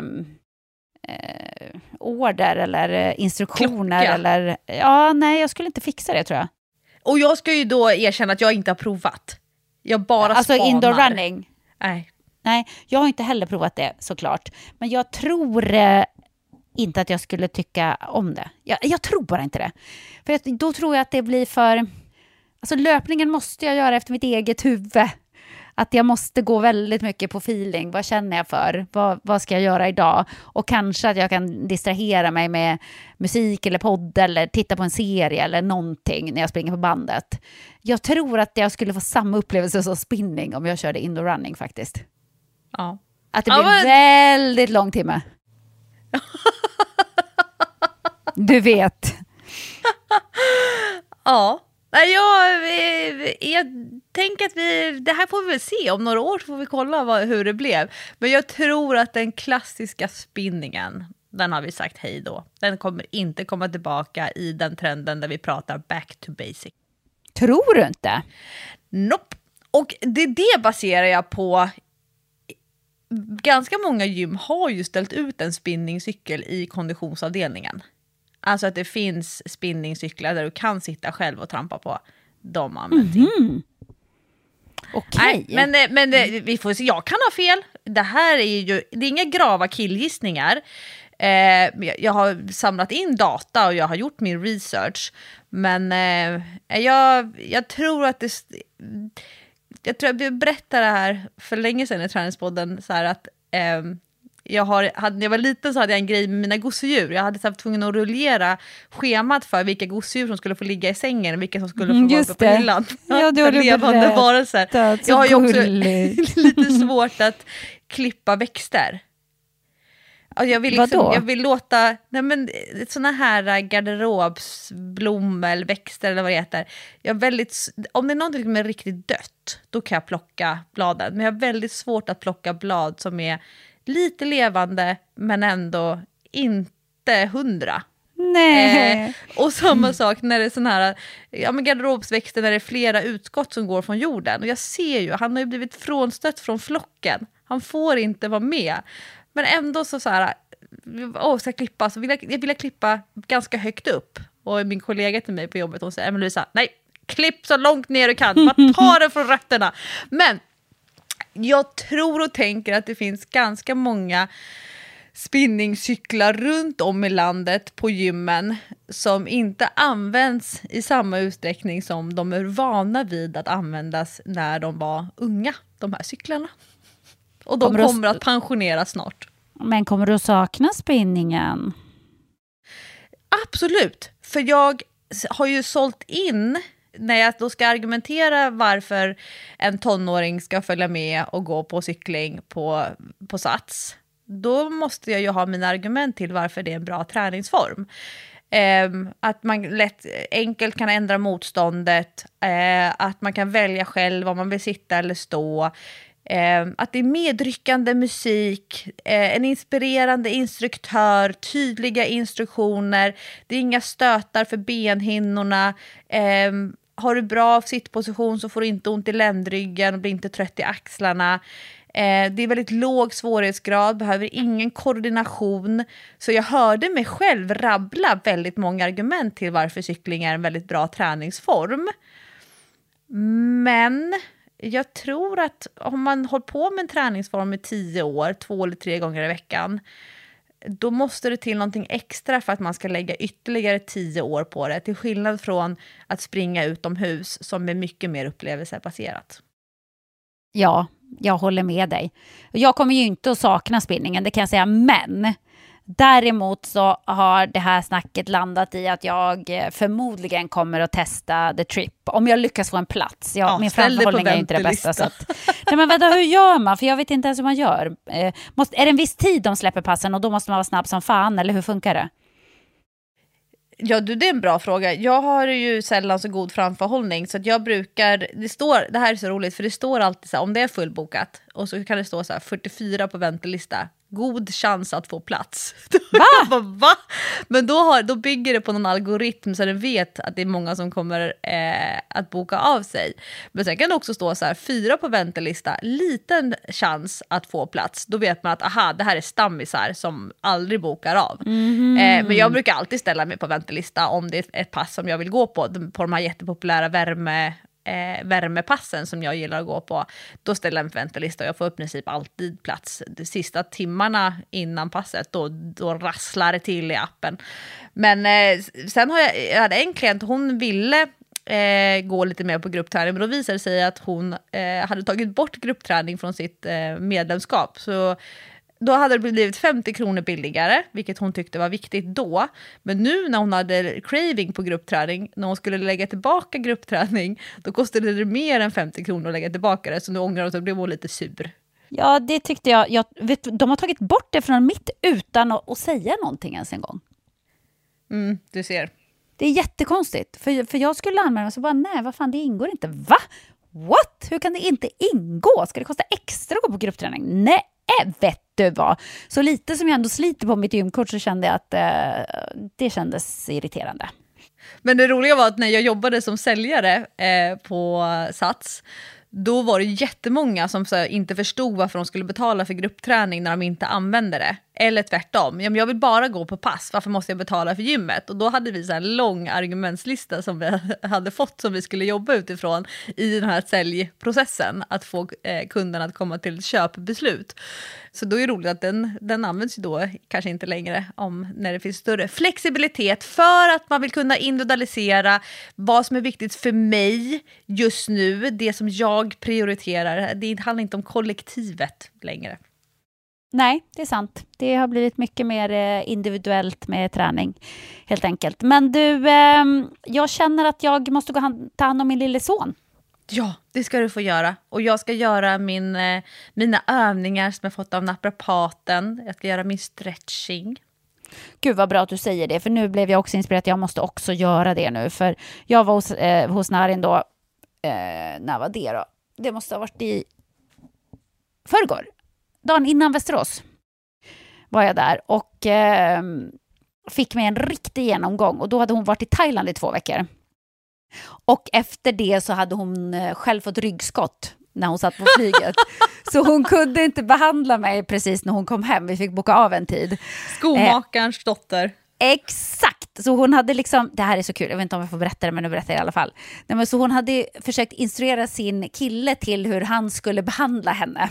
eh, order eller instruktioner. Klocka. Eller, ja, nej, jag skulle inte fixa det tror jag. Och jag ska ju då erkänna att jag inte har provat. Jag bara alltså spanar. Indoor running? Nej. Nej, jag har inte heller provat det såklart. Men jag tror eh, inte att jag skulle tycka om det. Jag, jag tror bara inte det. För jag, då tror jag att det blir för... Alltså löpningen måste jag göra efter mitt eget huvud. Att jag måste gå väldigt mycket på feeling. Vad känner jag för? Vad, vad ska jag göra idag? Och kanske att jag kan distrahera mig med musik eller podd eller titta på en serie eller någonting när jag springer på bandet. Jag tror att jag skulle få samma upplevelse som spinning om jag körde indoor running faktiskt. Ja. Att det blir ja, men... väldigt lång timme. Du vet. Ja. Jag, jag tänker att vi, det här får vi väl se. Om några år får vi kolla vad, hur det blev. Men jag tror att den klassiska spinningen, den har vi sagt hej då. Den kommer inte komma tillbaka i den trenden där vi pratar back to basic. Tror du inte? Nope. Och det, det baserar jag på. Ganska många gym har ju ställt ut en spinningcykel i konditionsavdelningen. Alltså att det finns spinningcyklar där du kan sitta själv och trampa på. De används mm-hmm. Okej. Okay. Men, men vi får se, jag kan ha fel. Det här är ju, det är inga grava killgissningar. Eh, jag har samlat in data och jag har gjort min research. Men eh, jag, jag tror att det... Jag tror jag berättade det här för länge sedan i Träningspodden så här att eh, jag har, hade, när jag var liten så hade jag en grej med mina gosedjur. Jag hade så här, tvungen att rullera schemat för vilka gosedjur som skulle få ligga i sängen och vilka som skulle få mm, vara uppe på hyllan. Ja, du har levande varelser. Jag har ju också lite svårt att klippa växter. Jag vill, liksom, jag vill låta nej men, såna här garderobsblommor eller växter eller vad det heter. Jag är väldigt, om det är något som är riktigt dött, då kan jag plocka bladen. Men jag har väldigt svårt att plocka blad som är lite levande men ändå inte hundra. Nej. Eh, och samma sak när det är sån här ja, men garderobsväxter när det är flera utskott som går från jorden. Och jag ser ju, han har ju blivit frånstött från flocken. Han får inte vara med. Men ändå så så här, åh, ska jag klippa? Så vill jag, jag vill klippa ganska högt upp. Och min kollega till mig på jobbet, hon säger, men Lisa, nej, klipp så långt ner du kan. Bara ta det från rötterna. Men jag tror och tänker att det finns ganska många spinningcyklar runt om i landet på gymmen som inte används i samma utsträckning som de är vana vid att användas när de var unga, de här cyklarna. Och de kommer, kommer att pensioneras snart. Men kommer du att sakna spinningen? Absolut. för jag har ju sålt in, när jag då ska argumentera varför en tonåring ska följa med och gå på cykling på, på Sats, då måste jag ju ha mina argument till varför det är en bra träningsform. Eh, att man lätt enkelt kan ändra motståndet, eh, att man kan välja själv om man vill sitta eller stå, eh, att det är medryckande musik, eh, en inspirerande instruktör, tydliga instruktioner, det är inga stötar för benhinnorna, eh, har du bra sittposition så får du inte ont i ländryggen och blir inte trött i axlarna. Eh, det är väldigt låg svårighetsgrad, behöver ingen koordination. Så jag hörde mig själv rabbla väldigt många argument till varför cykling är en väldigt bra träningsform. Men jag tror att om man håller på med en träningsform i tio år, två eller tre gånger i veckan, då måste det till någonting extra för att man ska lägga ytterligare tio år på det. Till skillnad från att springa utomhus som är mycket mer upplevelsebaserat. Ja, jag håller med dig. Jag kommer ju inte att sakna spinningen, det kan jag säga. Men däremot så har det här snacket landat i att jag förmodligen kommer att testa The Trip. Om jag lyckas få en plats. Jag, ja, min framförhållning är inte det bästa. Så att, nej men vänta, hur gör man? För jag vet inte ens hur man gör. Eh, måste, är det en viss tid de släpper passen och då måste man vara snabb som fan? Eller hur funkar det? Ja, du, det är en bra fråga. Jag har ju sällan så god framförhållning så att jag brukar, det står, det här är så roligt för det står alltid så här, om det är fullbokat och så kan det stå så här fyrtiofyra på väntelista, god chans att få plats. Va? Va? Men då, har, då bygger det på någon algoritm så den vet att det är många som kommer eh, att boka av sig. Men sen kan det också stå så här, fyra på väntelista, liten chans att få plats. Då vet man att aha, det här är stammisar som aldrig bokar av. Mm. Eh, men jag brukar alltid ställa mig på väntelista om det är ett pass som jag vill gå på. På de här jättepopulära värme Eh, värmepassen som jag gillar att gå på, då ställer jag mig på väntelista och jag får i princip alltid plats. De sista timmarna innan passet då, då rasslar det till i appen. Men eh, sen har jag, jag hade en klient, hon ville eh, gå lite mer på gruppträning, men då visade det sig att hon eh, hade tagit bort gruppträning från sitt eh, medlemskap. Så då hade det blivit femtio kronor billigare, vilket hon tyckte var viktigt då. Men nu när hon hade craving på gruppträning, när hon skulle lägga tillbaka gruppträning, då kostade det mer än femtio kronor att lägga tillbaka det. Så nu ångrar hon att det blev hon lite sur. Ja, det tyckte jag. jag vet, de har tagit bort det från mitt utan att, att säga någonting ens en gång. Mm, du ser. Det är jättekonstigt. För, för jag skulle anmäla mig så bara, nej, vad fan, det ingår inte. Va? What? Hur kan det inte ingå? Ska det kosta extra att gå på gruppträning? Nej, vet du vad? Så lite som jag ändå sliter på mitt gymkort så kände jag att eh, det kändes irriterande. Men det roliga var att när jag jobbade som säljare eh, på Sats, då var det jättemånga som så här, inte förstod varför de skulle betala för gruppträning när de inte använde det. Eller tvärtom. Ja, men jag vill bara gå på pass. Varför måste jag betala för gymmet? Och då hade vi så här en lång argumentslista som vi hade fått som vi skulle jobba utifrån i den här säljprocessen. Att få eh, kunden att komma till ett köpbeslut. Så då är det roligt att den, den används ju då kanske inte längre om när det finns större flexibilitet för att man vill kunna individualisera vad som är viktigt för mig just nu. Det som jag prioriterar. Det handlar inte om kollektivet längre. Nej, det är sant. Det har blivit mycket mer individuellt med träning, helt enkelt. Men du, eh, jag känner att jag måste gå hand, ta hand om min lille son. Ja, det ska du få göra. Och jag ska göra min, eh, mina övningar som jag fått av naprapaten. Jag ska göra min stretching. Gud vad bra att du säger det, för nu blev jag också inspirerad att jag måste också göra det nu. För jag var hos, eh, hos Narin då, eh, när var det då? Det måste ha varit i förrgår. Dagen innan Västerås var jag där och eh, fick mig en riktig genomgång. Och då hade hon varit i Thailand i två veckor. Och efter det så hade hon eh, själv fått ryggskott när hon satt på flyget. Så hon kunde inte behandla mig precis när hon kom hem. Vi fick boka av en tid. Skomakarens eh, dotter. Exakt, så hon hade liksom, det här är så kul, jag vet inte om jag får berätta det men nu berättar jag i alla fall. Nej, men så hon hade försökt instruera sin kille till hur han skulle behandla henne.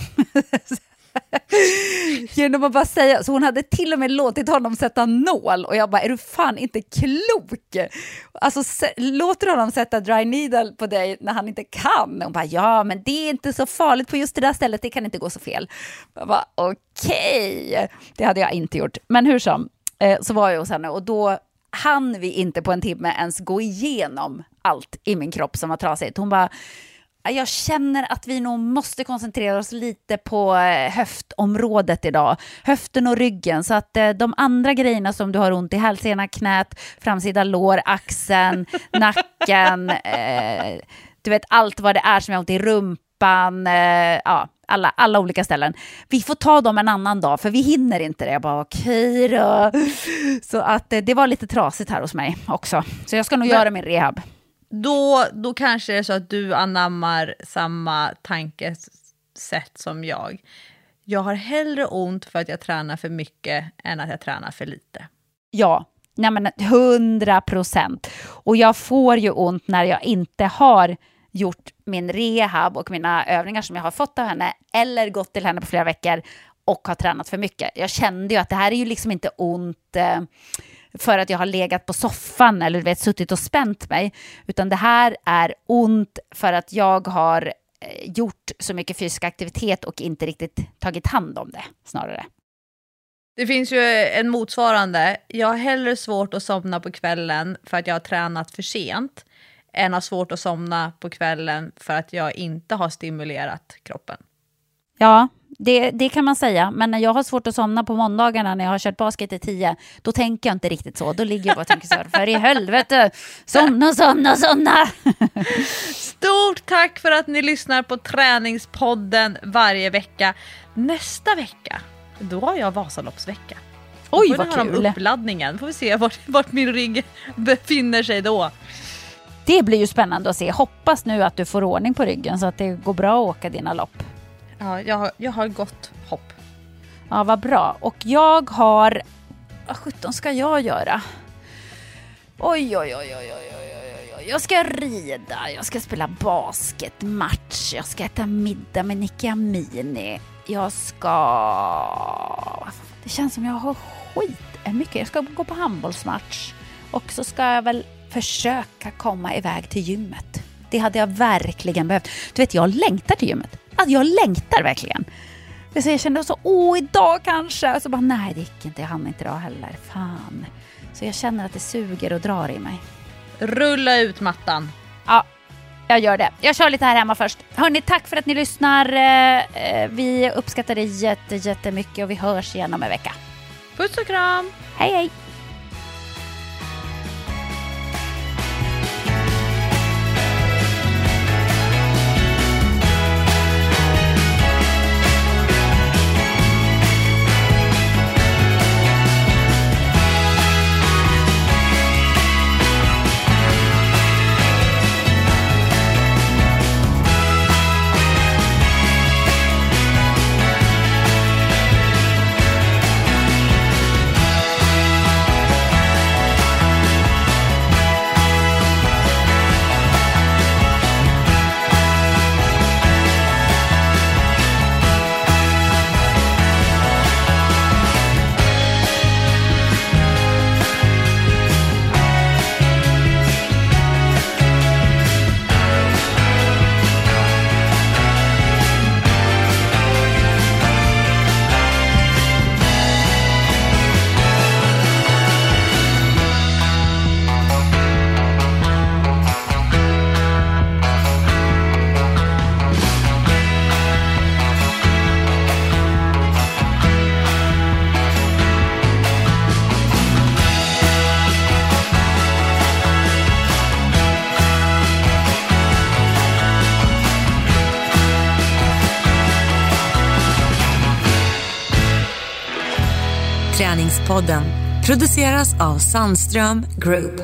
Genom att bara säga, så hon hade till och med låtit honom sätta nål och jag bara, är du fan inte klok? Alltså se, låter honom sätta dry needle på dig när han inte kan? Och bara, ja men det är inte så farligt på just det där stället, det kan inte gå så fel. Jag bara, okej, okay. Det hade jag inte gjort. Men hur som, så var jag hos henne och då hann vi inte på en timme ens gå igenom allt i min kropp som var trasigt. Hon bara, jag känner att vi nog måste koncentrera oss lite på höftområdet idag. Höften och ryggen. Så att de andra grejerna som du har ont i, hälsena, knät, framsida lår, axeln, nacken, eh, du vet allt vad det är som jag har ont i, rumpan, eh, ja, alla, alla olika ställen. Vi får ta dem en annan dag för vi hinner inte det. Jag bara okej då. Så att eh, det var lite trasigt här hos mig också. Så jag ska nog Men... göra min rehab. Då, då kanske det är så att du anammar samma tankesätt som jag. Jag har hellre ont för att jag tränar för mycket än att jag tränar för lite. Ja, nej men hundra procent. Och jag får ju ont när jag inte har gjort min rehab och mina övningar som jag har fått av henne eller gått till henne på flera veckor och har tränat för mycket. Jag kände ju att det här är ju liksom inte ont... Eh, för att jag har legat på soffan eller vet, suttit och spänt mig. Utan det här är ont för att jag har gjort så mycket fysisk aktivitet och inte riktigt tagit hand om det, snarare. Det finns ju en motsvarande. Jag har hellre svårt att somna på kvällen för att jag har tränat för sent än har svårt att somna på kvällen för att jag inte har stimulerat kroppen. Ja, det, det kan man säga. Men när jag har svårt att somna på måndagarna när jag har kört basket i tio, då tänker jag inte riktigt så. Då ligger jag bara och tänker så här, för i helvete, somna, somna, somna. Stort tack för att ni lyssnar på Träningspodden varje vecka. Nästa vecka, då har jag Vasaloppsvecka. Oj, vad kul. Uppladdningen. Får vi se vart, vart min rygg befinner sig då. Det blir ju spännande att se. Hoppas nu att du får ordning på ryggen så att det går bra att åka dina lopp. Ja, jag har, jag har gott hopp. Ja, vad bra. Och jag har... Vad sjutton ska jag göra? Oj, oj, oj, oj, oj, oj, oj. Jag ska rida, jag ska spela basketmatch, jag ska äta middag med Nicky Amini. Jag ska... Det känns som jag har skit mycket. Jag ska gå på handbollsmatch. Och så ska jag väl försöka komma iväg till gymmet. Det hade jag verkligen behövt. Du vet, jag längtar till gymmet. Alltså, jag längtar verkligen. Så jag kände så, åh, idag kanske. Och så bara, nej, det gick inte. Jag hann inte idag heller. Fan. Så jag känner att det suger och drar i mig. Rulla ut mattan. Ja, jag gör det. Jag kör lite här hemma först. Hörrni, tack för att ni lyssnar. Vi uppskattar det jätte, jättemycket och vi hörs igen om en vecka. Puss och kram. Hej, hej. Träningspodden produceras av Sandström Group.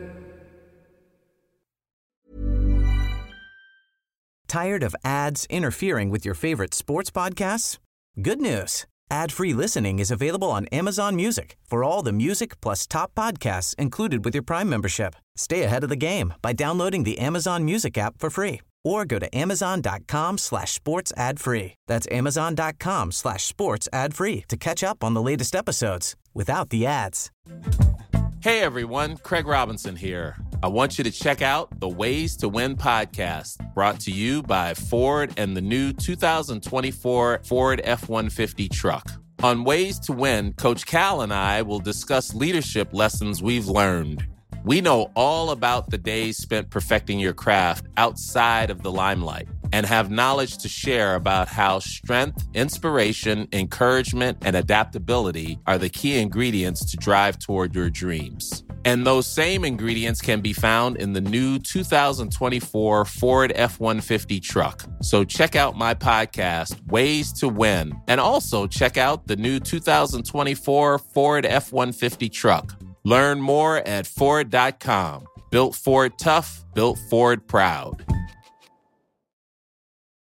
Tired of ads interfering with your favorite sports podcasts? Good news. Ad-free listening is available on Amazon Music for all the music plus top podcasts included with your Prime membership. Stay ahead of the game by downloading the Amazon Music app for free or go to amazon.com slash sports ad free. That's amazon.com slash sports ad free to catch up on the latest episodes without the ads. Hey everyone, Craig Robinson here. I want you to check out the Ways to Win podcast, brought to you by Ford and the new two thousand twenty-four Ford F one fifty truck. On Ways to Win, Coach Cal and I will discuss leadership lessons we've learned. We know all about the days spent perfecting your craft outside of the limelight and have knowledge to share about how strength, inspiration, encouragement, and adaptability are the key ingredients to drive toward your dreams. And those same ingredients can be found in the new two thousand twenty-four Ford F one fifty truck. So check out my podcast, Ways to Win, and also check out the new two thousand twenty-four Ford F one fifty truck. Learn more at Ford dot com. Built Ford tough, built Ford proud.